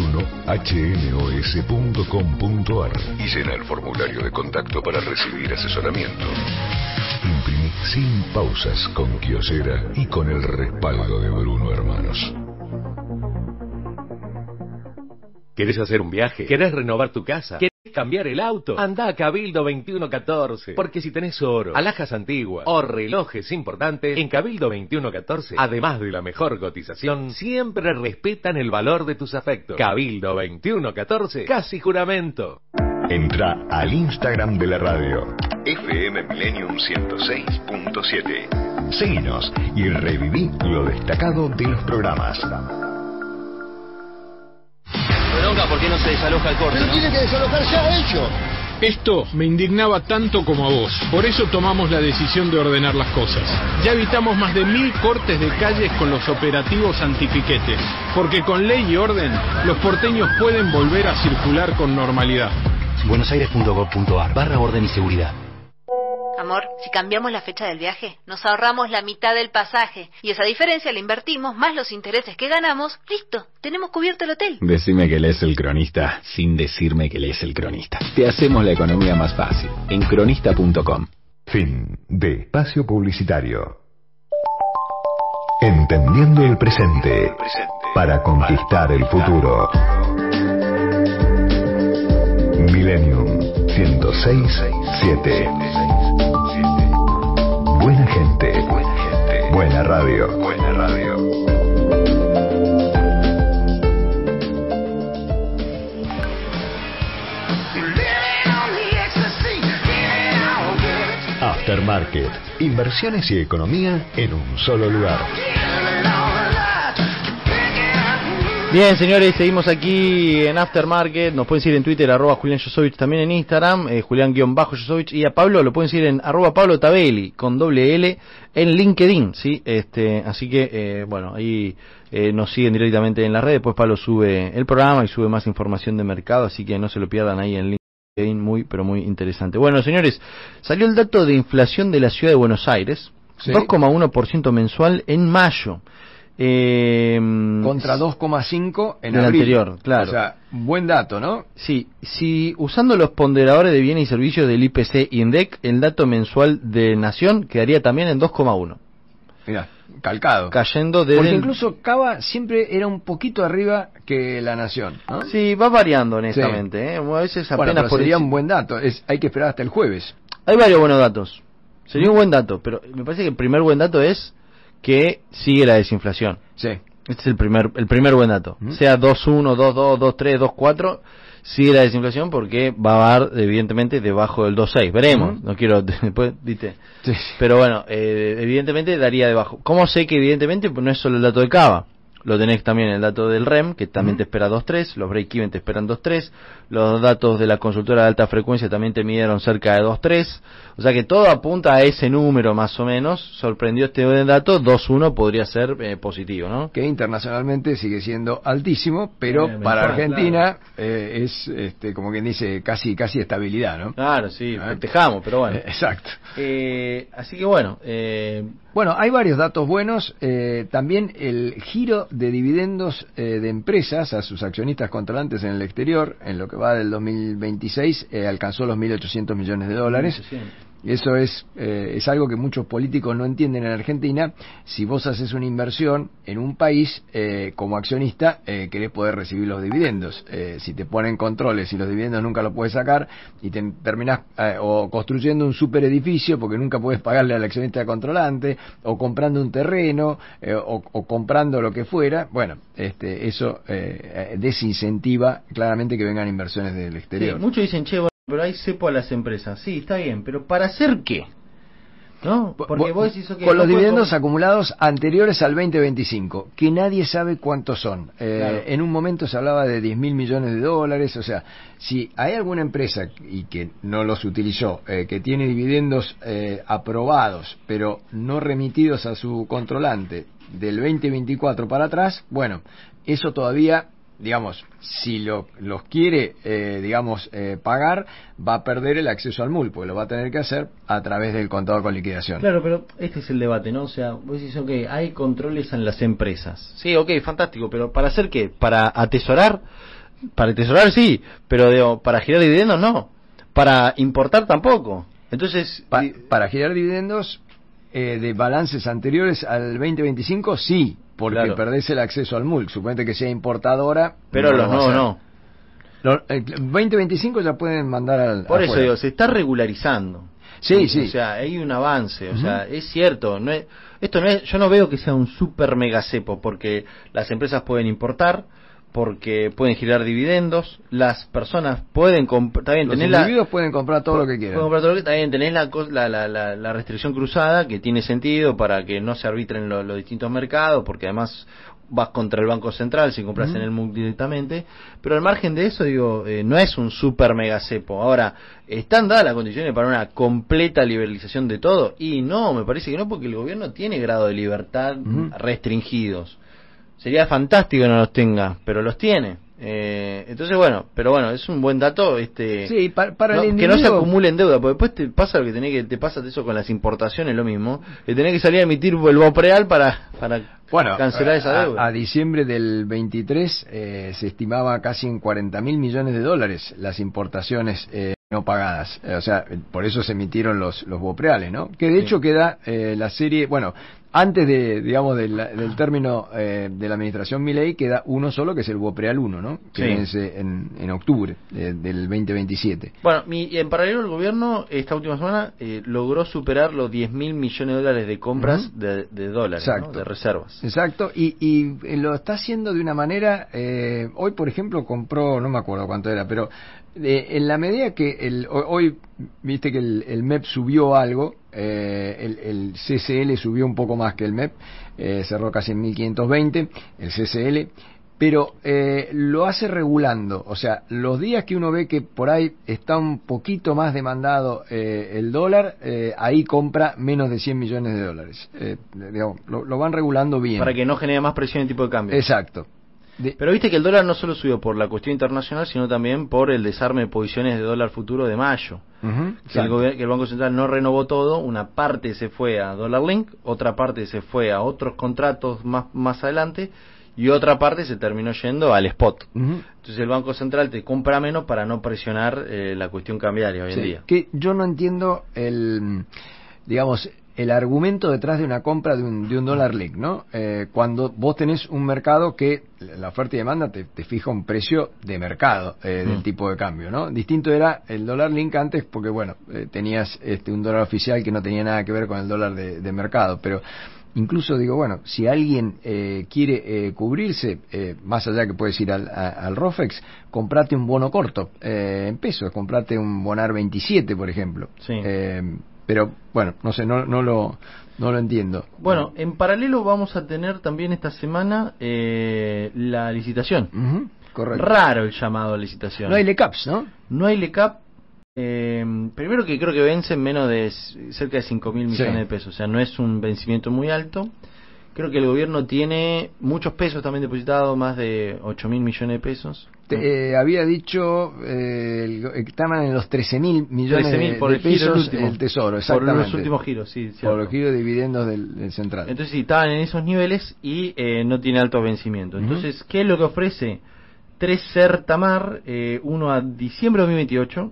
brunohnos.com.ar y llena el formulario de contacto para recibir asesoramiento. Imprimí sin pausas con Kyocera y con el respaldo de Bruno Hermanos. ¿Querés hacer un viaje? ¿Querés renovar tu casa? ¿Querés cambiar el auto? Anda a Cabildo 2114. Porque si tenés oro, alhajas antiguas o relojes importantes, en Cabildo 2114, además de la mejor cotización, siempre respetan el valor de tus afectos. Cabildo 2114, casi juramento. Entra al Instagram de la radio, FM Millennium 106.7. Seguinos y reviví lo destacado de los programas. ¿Por qué no se desaloja el corte? Pero ¿no? Tiene que desalojar ya hecho. Esto me indignaba tanto como a vos. Por eso tomamos la decisión de ordenar las cosas. Ya evitamos más de 1000 cortes de calles con los operativos antipiquetes. Porque con ley y orden, los porteños pueden volver a circular con normalidad. buenosaires.gov.ar/orden y seguridad. Amor, si cambiamos la fecha del viaje, nos ahorramos la mitad del pasaje. Y esa diferencia la invertimos, más los intereses que ganamos. Listo, tenemos cubierto el hotel. Decime que lees El Cronista sin decirme que lees El Cronista. Te hacemos la economía más fácil. En cronista.com. Fin de espacio publicitario. Entendiendo el presente para conquistar el futuro. Millennium 106.7. Buena gente, buena radio. Aftermarket, inversiones y economía en un solo lugar. Bien, señores, seguimos aquí en Aftermarket. Nos pueden seguir en Twitter, @Julián Josovich, también en Instagram, Julián_Josovich, y a Pablo lo pueden seguir en @Pablo Tabelli, con doble L, en LinkedIn, ¿sí? Así que, bueno, ahí nos siguen directamente en las redes. Después Pablo sube el programa y sube más información de mercado, así que no se lo pierdan ahí en LinkedIn, muy, pero muy interesante. Bueno, señores, salió el dato de inflación de la ciudad de Buenos Aires, ¿sí? 2,1% mensual en mayo. Contra 2,5 en abril. Anterior, claro. O sea, buen dato, ¿no? Sí, si usando los ponderadores de bienes y servicios del IPC INDEC, el dato mensual de Nación quedaría también en 2,1. Mirá, calcado. Cayendo de... Porque incluso Cava siempre era un poquito arriba que la Nación, ¿no? Sí, va variando honestamente, sí. A veces bueno, apenas sería un buen dato. Hay que esperar hasta el jueves. Hay varios buenos datos. Sería un buen dato, pero me parece que el primer buen dato es que sigue la desinflación. Sí. Este es el primer buen dato. Sea 2.1, 2.2, 2.3, 2.4, sigue la desinflación porque va a haber, evidentemente, debajo del 2.6. Veremos. No quiero, después, ¿viste? Sí. Pero bueno, evidentemente daría debajo. ¿Cómo sé que evidentemente? Pues no es solo el dato de Cava. Lo tenés también el dato del REM, que también te espera 2.3, los break-even te esperan 2.3, los datos de la consultora de alta frecuencia también te midieron cerca de 2.3, o sea que todo apunta a ese número más o menos. Sorprendió este dato, 2.1 podría ser positivo, ¿no? Que internacionalmente sigue siendo altísimo, pero para Argentina es, como quien dice, casi estabilidad, ¿no? Claro, sí, festejamos, pero bueno. Exacto. Así que bueno... Bueno, hay varios datos buenos. También el giro de dividendos de empresas a sus accionistas controlantes en el exterior, en lo que va del 2026, alcanzó los $1.800 millones. 1.800. Eso es algo que muchos políticos no entienden en Argentina. Si vos haces una inversión en un país, como accionista, querés poder recibir los dividendos. Si te ponen controles y los dividendos nunca los puedes sacar, y te terminás o construyendo un super edificio porque nunca puedes pagarle al accionista controlante, o comprando un terreno, o comprando lo que fuera, bueno, eso desincentiva claramente que vengan inversiones del exterior. Sí, muchos dicen, che, pero hay cepo a las empresas. Sí, está bien, pero ¿para hacer qué? ¿No? Porque vos decís, okay, con los dividendos acumulados anteriores al 2025, que nadie sabe cuántos son. Claro. En un momento se hablaba de $10.000 millones. O sea, si hay alguna empresa y que no los utilizó, que tiene dividendos aprobados, pero no remitidos a su controlante del 2024 para atrás, bueno, eso todavía... digamos, si los quiere, pagar, va a perder el acceso al MUL, porque lo va a tener que hacer a través del contador con liquidación. Claro, pero este es el debate, ¿no? O sea, vos decís, ok, hay controles en las empresas. Sí, ok, fantástico, pero ¿para hacer qué? ¿Para atesorar? Para atesorar sí, pero digo, para girar dividendos no. Para importar tampoco. Entonces... para girar dividendos de balances anteriores al 2025, sí. Porque perdés el acceso al MUL. Suponete que sea importadora. Pero los nuevos no. Los 2025 ya pueden mandar al. Por eso digo, se está regularizando. Sí, sí. O sea, hay un avance. O sea, es cierto. Esto no es. Yo no veo que sea un super mega cepo, porque las empresas pueden importar, porque pueden girar dividendos, las personas pueden comprar, los individuos pueden comprar todo lo que quieran. Pueden comprar todo lo que también tenés la restricción cruzada, que tiene sentido para que no se arbitren los distintos mercados, porque además vas contra el Banco Central si compras en el MUC directamente, pero al margen de eso, digo, no es un super mega cepo. Ahora, ¿están dadas las condiciones para una completa liberalización de todo? Y no, me parece que no, porque el gobierno tiene grado de libertad restringidos. Sería fantástico que no los tenga, pero los tiene. Entonces pero bueno, es un buen dato sí, para el que no se acumule en deuda, porque después te pasa lo que te pasa eso con las importaciones, lo mismo, que tenés que salir a emitir el BOPREAL para cancelar esa deuda. A diciembre del 23 se estimaba casi en $40.000 millones las importaciones no pagadas, o sea, por eso se emitieron los BOPREALes, ¿no? Que de hecho queda la serie, bueno, antes del término de la administración Milei queda uno solo, que es el BOPREAL 1, ¿no? Que vence en octubre del 2027. Bueno, y en paralelo el gobierno esta última semana logró superar los $10.000 millones de compras de dólares, ¿no? De reservas. Exacto, y lo está haciendo de una manera, hoy por ejemplo compró, no me acuerdo cuánto era, pero en la medida que hoy viste que el MEP subió algo, el CCL subió un poco más que el MEP, cerró casi en 1.520 el CCL, pero lo hace regulando, o sea, los días que uno ve que por ahí está un poquito más demandado el dólar, ahí compra menos de $100 millones. Digamos, lo van regulando bien. Para que no genere más presión en tipo de cambio. Exacto. Pero viste que el dólar no solo subió por la cuestión internacional, sino también por el desarme de posiciones de dólar futuro de mayo. Que el Banco Central no renovó todo, una parte se fue a Dollar Link, otra parte se fue a otros contratos más adelante, y otra parte se terminó yendo al spot. Entonces el Banco Central te compra menos para no presionar la cuestión cambiaria hoy en día. Que yo no entiendo el argumento detrás de una compra de un Dollar Link, ¿no? Cuando vos tenés un mercado que la oferta y demanda te fija un precio de mercado del tipo de cambio, ¿no? Distinto era el Dollar Link antes porque, bueno, tenías un dólar oficial que no tenía nada que ver con el dólar de mercado, pero incluso digo, bueno, si alguien quiere cubrirse, más allá que puedes ir al ROFEX, comprate un bono corto en pesos, comprate un Bonar 27, por ejemplo. Pero bueno, no sé, no lo entiendo. Bueno, en paralelo vamos a tener también esta semana la licitación. Correcto. Raro el llamado a licitación. No hay LECAPs, ¿no? No hay LECAP. Primero que creo que vence en menos de cerca de 5.000 millones de pesos. O sea, no es un vencimiento muy alto. Creo que el gobierno tiene muchos pesos también depositados, más de 8.000 millones de pesos. Había dicho que estaban en los 13.000 millones de pesos el Tesoro, exactamente. Por los últimos giros, sí. Por los giros de dividendos del Central. Entonces sí, estaban en esos niveles y no tiene altos vencimientos. Entonces, ¿qué es lo que ofrece? 3 Sertamar, uno a diciembre de 2028,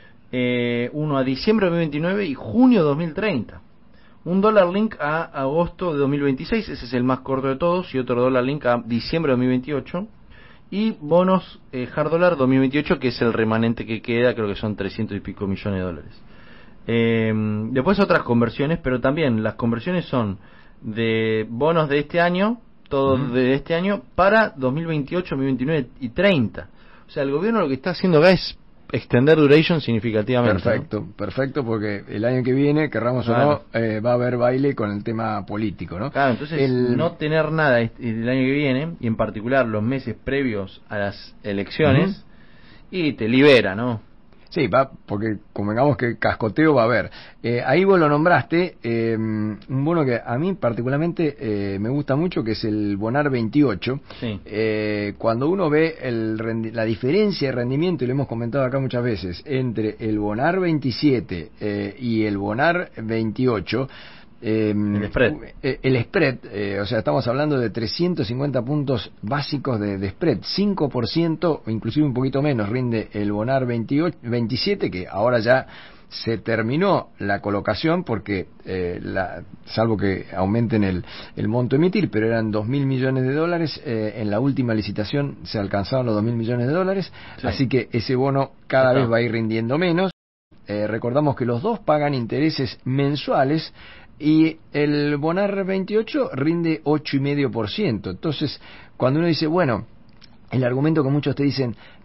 uno a diciembre de 2029 y junio de 2030. Un Dollar Link a agosto de 2026, ese es el más corto de todos, y otro Dollar Link a diciembre de 2028. Y bonos Hard Dollar 2028, que es el remanente que queda, creo que son 300 y pico millones de dólares. Después otras conversiones, pero también las conversiones son de bonos de este año, todos de este año, para 2028, 2029 y 30. O sea, el gobierno lo que está haciendo acá es extender duration significativamente. Perfecto, porque el año que viene, querramos o no, va a haber baile con el tema político, ¿no? Claro, entonces no tener nada el año que viene, y en particular los meses previos a las elecciones, y te libera, ¿no? Sí, porque convengamos que cascoteo va a haber. Ahí vos lo nombraste, un bono que a mí particularmente me gusta mucho, que es el Bonar 28. Sí. Cuando uno ve la diferencia de rendimiento, y lo hemos comentado acá muchas veces, entre el Bonar 27 y el Bonar 28, el spread, o sea, estamos hablando de 350 puntos básicos de spread, 5% o inclusive un poquito menos rinde el Bonar 27, que ahora ya se terminó la colocación porque salvo que aumenten el monto a emitir, pero eran 2.000 millones de dólares, en la última licitación se alcanzaron los 2.000 millones de dólares, así que ese bono cada vez va a ir rindiendo menos. Recordamos que los dos pagan intereses mensuales y el Bonar 28 rinde 8,5%. Entonces, cuando uno dice, bueno, el argumento que muchos te dicen,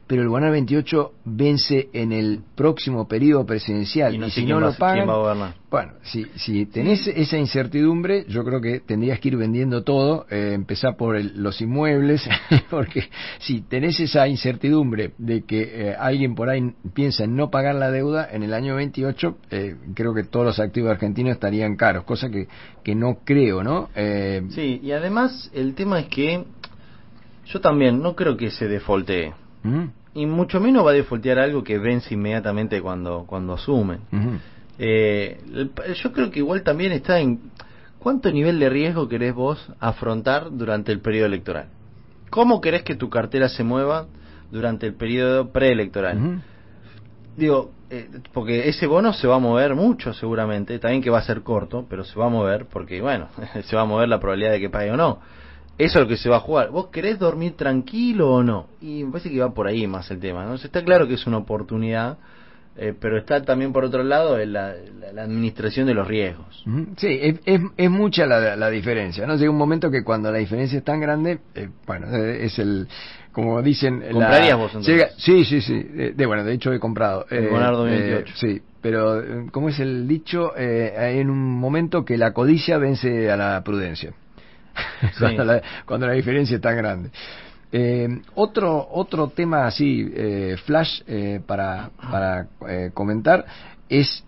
pero el Bonar 28 vence en el próximo periodo presidencial, y si no lo pagan, bueno, si tenés esa incertidumbre, yo creo que tendrías que ir vendiendo todo, empezar por los inmuebles, porque si tenés esa incertidumbre de que alguien por ahí piensa en no pagar la deuda en el año 28, creo que todos los activos argentinos estarían caros, cosa que no creo, ¿no? Sí, y además el tema es que yo también no creo que se defaultee. Y mucho menos va a defaultear algo que vence inmediatamente cuando asumen. Yo creo que igual también está en cuánto nivel de riesgo querés vos afrontar durante el periodo electoral. ¿Cómo querés que tu cartera se mueva durante el periodo preelectoral? Digo, porque ese bono se va a mover mucho seguramente, también que va a ser corto, pero se va a mover porque, bueno, se va a mover la probabilidad de que pague o no. Eso es lo que se va a jugar. ¿Vos querés dormir tranquilo o no? Y me parece que va por ahí más el tema, ¿no? Está claro que es una oportunidad, pero está también por otro lado la administración de los riesgos. Sí, es mucha la diferencia, ¿no? Llega un momento que cuando la diferencia es tan grande, bueno, es el, como dicen... ¿Comprarías vos entonces? Sí. Bueno, de hecho he comprado. El Bonar 2028. Sí, pero como es el dicho, hay en un momento que la codicia vence a la prudencia. Sí. cuando la diferencia es tan grande. Otro tema así flash para comentar es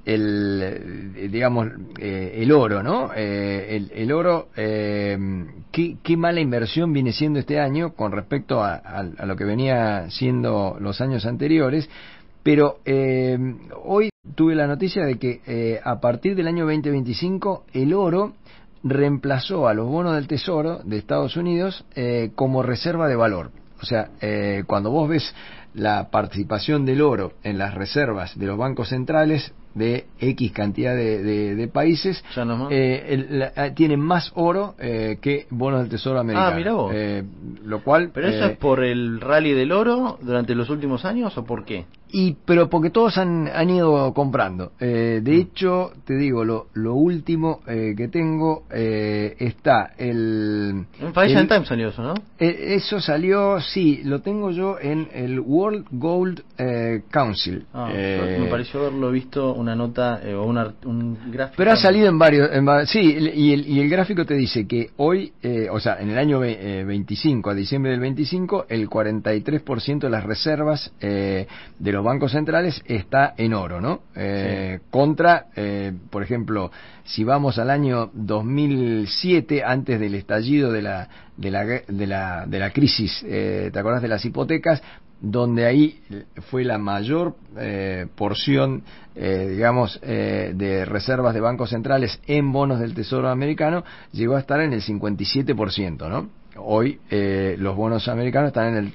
el oro, ¿no? El oro, qué mala inversión viene siendo este año con respecto a lo que venía siendo los años anteriores. Pero hoy tuve la noticia de que a partir del año 2025 el oro reemplazó a los bonos del Tesoro de Estados Unidos como reserva de valor. O sea, cuando vos ves la participación del oro en las reservas de los bancos centrales de X cantidad de países, tienen más oro que bonos del Tesoro americano. Ah, mirá vos. Lo cual, ¿pero eso es por el rally del oro durante los últimos años o por qué? Pero porque todos han ido comprando. De hecho, te digo, lo último que tengo está en Financial Times salió eso, ¿no? Eso salió, sí, lo tengo yo en el World Gold Council. Me pareció haberlo visto una nota o un gráfico. Pero ha salido en varios, sí, y el gráfico te dice que hoy, o sea, en el año 25, a diciembre del 25, el 43% de las reservas de los bancos centrales está en oro, ¿no? Sí. Contra, por ejemplo, si vamos al año 2007, antes del estallido de la crisis, ¿te acordás de las hipotecas? Donde ahí fue la mayor porción, de reservas de bancos centrales en bonos del Tesoro americano, llegó a estar en el 57%, ¿no? Hoy los bonos americanos están en el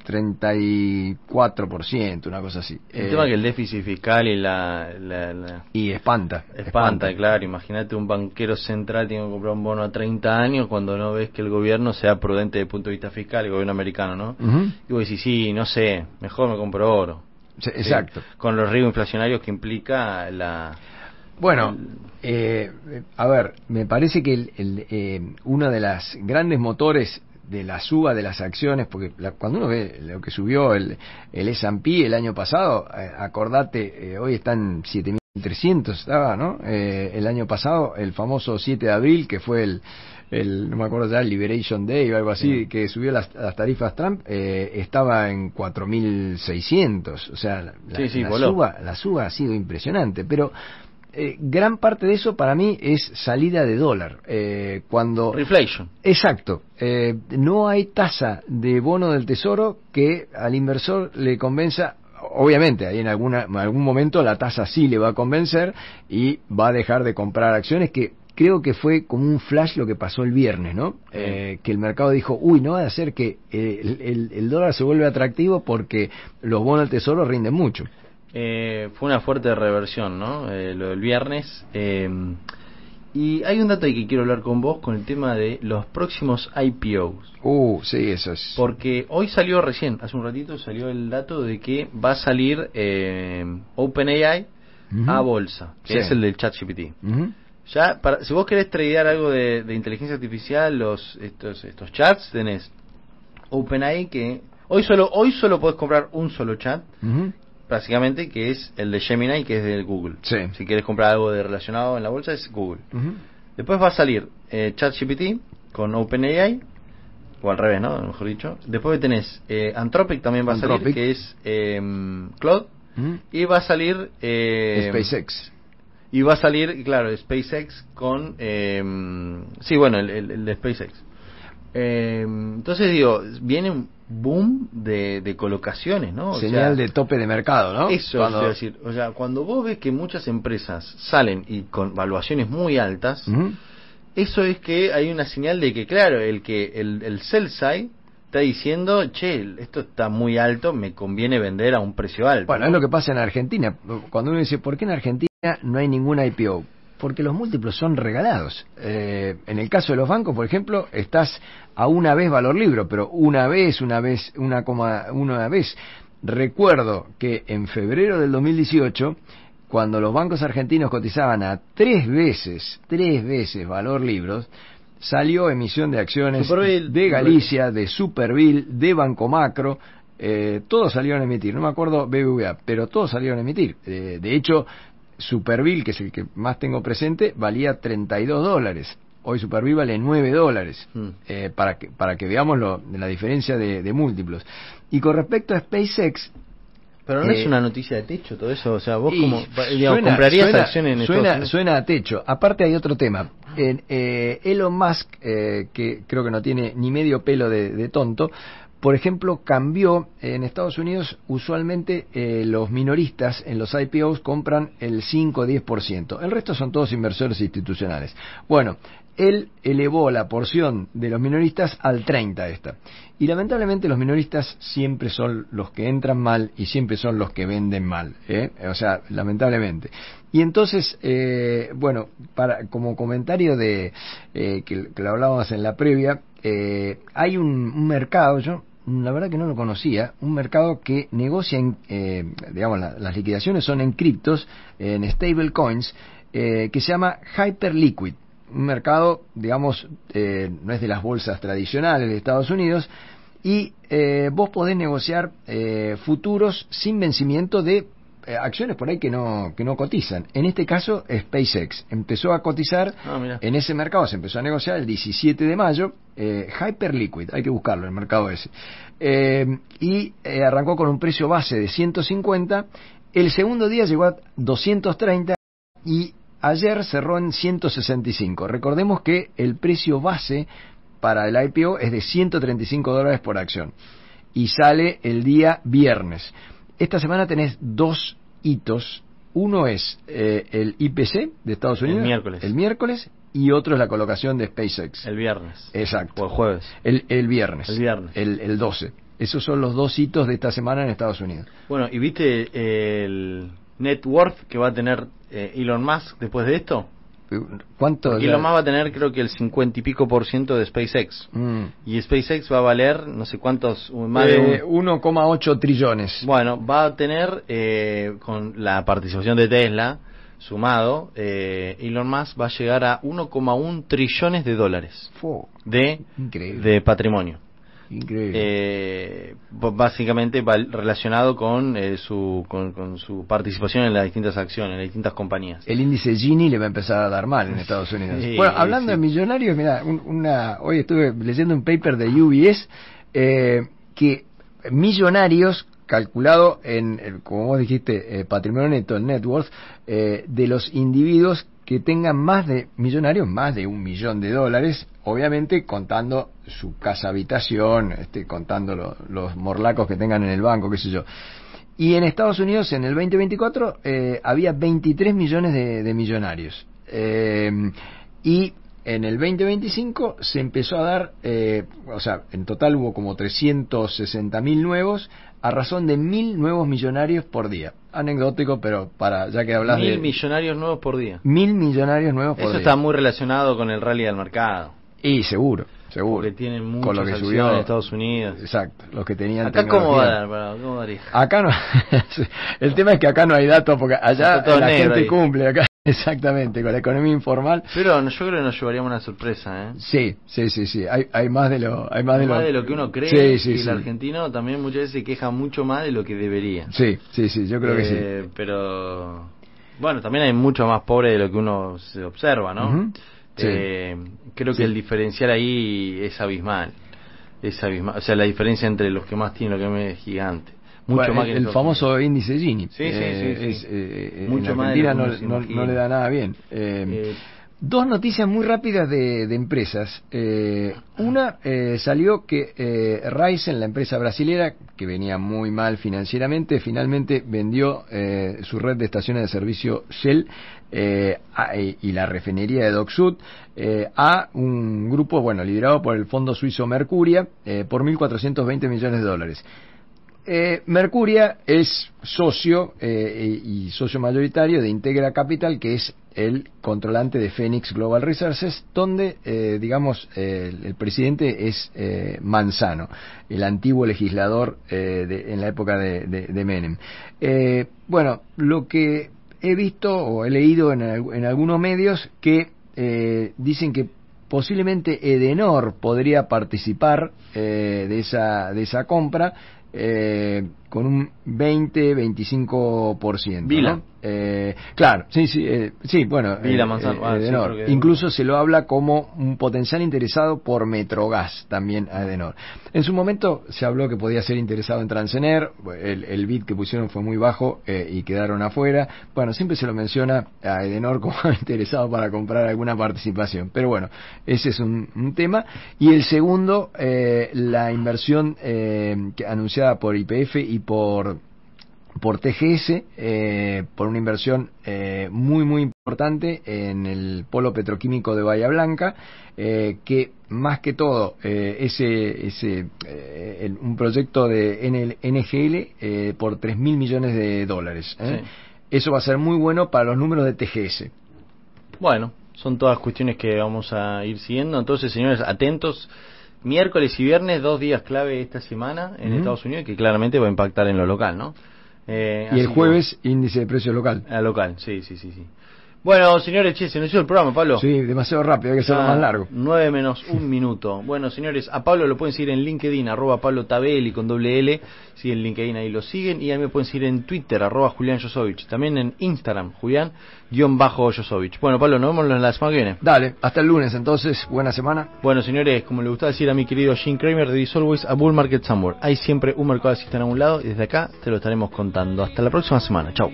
34%, una cosa así. El tema que el déficit fiscal y y espanta, claro. Imagínate un banquero central tiene que comprar un bono a 30 años cuando no ves que el gobierno sea prudente desde el punto de vista fiscal, el gobierno americano, ¿no? Y vos decís, sí, no sé, mejor me compro oro. Sí, exacto. Con los riesgos inflacionarios que implica Bueno, a ver, me parece que uno de los grandes motores de la suba de las acciones, porque cuando uno ve lo que subió el S&P el año pasado, acordate, hoy están 7.300 estaba, ¿no? El año pasado, el famoso 7 de abril, que fue no me acuerdo ya, el Liberation Day o algo así, que subió las tarifas Trump, estaba en 4.600, o sea, la suba ha sido impresionante, pero gran parte de eso para mí es salida de dólar. Cuando reflation. Exacto. No hay tasa de bono del Tesoro que al inversor le convenza. Obviamente, ahí en algún momento la tasa sí le va a convencer y va a dejar de comprar acciones, que creo que fue como un flash lo que pasó el viernes, ¿no? Que el mercado dijo, no va a hacer que el dólar se vuelva atractivo porque los bonos del Tesoro rinden mucho. Fue una fuerte reversión, ¿no? Lo del viernes. Y hay un dato ahí que quiero hablar con vos con el tema de los próximos IPOs. Sí, eso es. Porque hoy salió recién, hace un ratito salió el dato de que va a salir OpenAI a bolsa, que es el del ChatGPT. Ya, si vos querés tradear algo de inteligencia artificial, estos chats, tenés OpenAI, que Hoy solo podés comprar un solo chat, básicamente, que es el de Gemini, que es de Google. Sí. Si quieres comprar algo relacionado en la bolsa, es Google. Después va a salir ChatGPT con OpenAI, o al revés, ¿no? Mejor dicho. Después tenés Anthropic, también va a salir, que es Claude. Y va a salir SpaceX. Y va a salir, claro, SpaceX con sí, bueno, el de SpaceX. Entonces digo, viene un boom de colocaciones, ¿no? Señal de tope de mercado, ¿no? Eso es decir, o sea, cuando vos ves que muchas empresas salen y con valuaciones muy altas, eso es que hay una señal de que, claro, el sell side está diciendo, che, esto está muy alto, me conviene vender a un precio alto. Bueno, es lo que pasa en Argentina. Cuando uno dice, ¿por qué en Argentina no hay ninguna IPO? Porque los múltiplos son regalados. En el caso de los bancos, por ejemplo, estás a una vez valor libro, pero una vez. Recuerdo que en febrero del 2018, cuando los bancos argentinos cotizaban a 3 veces valor libros, salió emisión de acciones de Galicia, de Superville, de Banco Macro, todos salieron a emitir, no me acuerdo BBVA, pero todos salieron a emitir. De hecho, Superville, que es el que más tengo presente, valía $32. Hoy Superville vale $9, para que veamos la diferencia de múltiplos. Y con respecto a SpaceX... Pero no es una noticia de techo todo eso, o sea, vos como comprarías acciones en Estados Unidos. Suena a techo. Aparte hay otro tema. Elon Musk, que creo que no tiene ni medio pelo de tonto, por ejemplo, cambió en Estados Unidos. Usualmente los minoristas en los IPOs compran el 5 o 10%. El resto son todos inversores institucionales. Bueno, él elevó la porción de los minoristas al 30 esta. Y lamentablemente los minoristas siempre son los que entran mal y siempre son los que venden mal, o sea, lamentablemente. Y entonces, bueno, como comentario de que lo hablábamos en la previa, hay un mercado, yo la verdad que no lo conocía, un mercado que negocia digamos, las liquidaciones son en criptos, en stablecoins, que se llama Hyperliquid. Un mercado, digamos, no es de las bolsas tradicionales de Estados Unidos, y vos podés negociar futuros sin vencimiento de acciones por ahí que no cotizan. En este caso, SpaceX empezó a cotizar en ese mercado, se empezó a negociar el 17 de mayo, Hyperliquid, hay que buscarlo, el mercado ese. Y arrancó con un precio base de 150, el segundo día llegó a 230 y ayer cerró en 165. Recordemos que el precio base para el IPO es de $135 por acción y sale el día viernes. Esta semana tenés 2 hitos. Uno es el IPC de Estados Unidos el miércoles, y otro es la colocación de SpaceX el viernes. Exacto. O el jueves. El viernes. El 12. Esos son los 2 hitos de esta semana en Estados Unidos. Bueno, ¿y viste el net worth que va a tener Elon Musk después de esto? ¿Cuánto? Elon Musk va a tener, creo que el 50 y pico % de SpaceX. Y SpaceX va a valer no sé cuántos, más de 1,8 trillones. Bueno, va a tener con la participación de Tesla sumado, Elon Musk va a llegar a 1,1 trillones de dólares de patrimonio. Increíble. Básicamente relacionado con su participación en las distintas acciones, en las distintas compañías. El índice Gini le va a empezar a dar mal en Estados Unidos. Sí, bueno, hablando de millonarios, mira, hoy estuve leyendo un paper de UBS que millonarios calculado en, como vos dijiste, patrimonio neto, el net worth, de los individuos que tengan más de millonarios, más de $1 millón, obviamente contando su casa habitación, contando los morlacos que tengan en el banco, qué sé yo. Y en Estados Unidos en el 2024 había 23 millones de millonarios. Y en el 2025 se empezó a dar, o sea, en total hubo como 360.000 nuevos, a razón de 1.000 nuevos millonarios por día. Anecdótico, pero ya que hablas de... 1.000 millonarios nuevos por día. 1.000 millonarios nuevos por día. Eso está muy relacionado con el rally del mercado. Y seguro. Porque tienen muchas con lo que acciones subió en Estados Unidos. Exacto, los que tenían acá cómo va a dar, ¿cómo daría? Acá no. El tema es que acá no hay datos porque allá la gente cumple acá. Exactamente, con la economía informal. Pero yo creo que nos llevaríamos una sorpresa, Sí. Hay más de lo que uno cree. Sí, y el argentino también muchas veces se queja mucho más de lo que debería. Sí, yo creo que sí. Pero bueno, también hay mucho más pobre de lo que uno se observa, ¿no? Uh-huh. Sí. Creo que el diferencial ahí es abismal. O sea, la diferencia entre los que más tienen y los que más es gigante. Mucho más que el famoso índice Gini. Sí. Mucho en Argentina no le da nada bien. Dos noticias muy rápidas de empresas. Una, salió que Raízen, la empresa brasilera, que venía muy mal financieramente, finalmente vendió su red de estaciones de servicio Shell y la refinería de Dock Sud a un grupo, liderado por el fondo suizo Mercuria, por $1.420 millones. Mercuria es socio y socio mayoritario de Integra Capital, que es el controlante de Phoenix Global Resources, donde el presidente es Manzano, el antiguo legislador en la época de Menem. Lo que he visto o he leído en algunos medios que dicen que posiblemente Edenor podría participar de esa compra, con un 20-25%. Vila. ¿no? Claro, Vila Manzano. Edenor. Incluso se lo habla como un potencial interesado por Metrogas también a Edenor. En su momento se habló que podía ser interesado en Transener, el bid que pusieron fue muy bajo y quedaron afuera. Siempre se lo menciona a Edenor como interesado para comprar alguna participación, pero ese es un tema. Y el segundo, la inversión anunciada por YPF y por TGS, por una inversión muy importante en el polo petroquímico de Bahía Blanca, que más que todo un proyecto de NGL por $3.000 millones. Sí. Eso va a ser muy bueno para los números de TGS. Bueno, son todas cuestiones que vamos a ir siguiendo. Entonces, señores, atentos. Miércoles y viernes, 2 días clave esta semana en Estados Unidos, que claramente va a impactar en lo local, ¿no? Y el jueves, índice de precio local. Local, sí. Bueno, señores, se nos hizo el programa, Pablo. Sí, demasiado rápido, hay que hacerlo más largo. 9 menos 1 minuto. Bueno, señores, a Pablo lo pueden seguir en LinkedIn, @PabloTabelli con $L. Sí, en LinkedIn ahí lo siguen. Y a mí me pueden seguir en Twitter, @JulianJosovich. También en Instagram, Julián_Josovich. Bueno, Pablo, nos vemos la semana que viene. Dale, hasta el lunes entonces, buena semana. Bueno, señores, como le gustaba decir a mi querido Jim Cramer, there is always a bull market somewhere. Hay siempre un mercado alcista en algún lado y desde acá te lo estaremos contando. Hasta la próxima semana. Chau.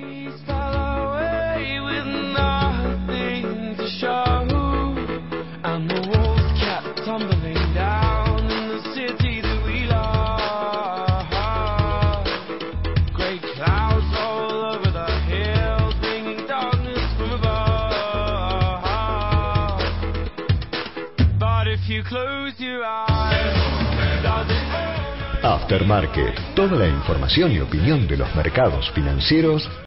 Aftermarket, toda la información y opinión de los mercados financieros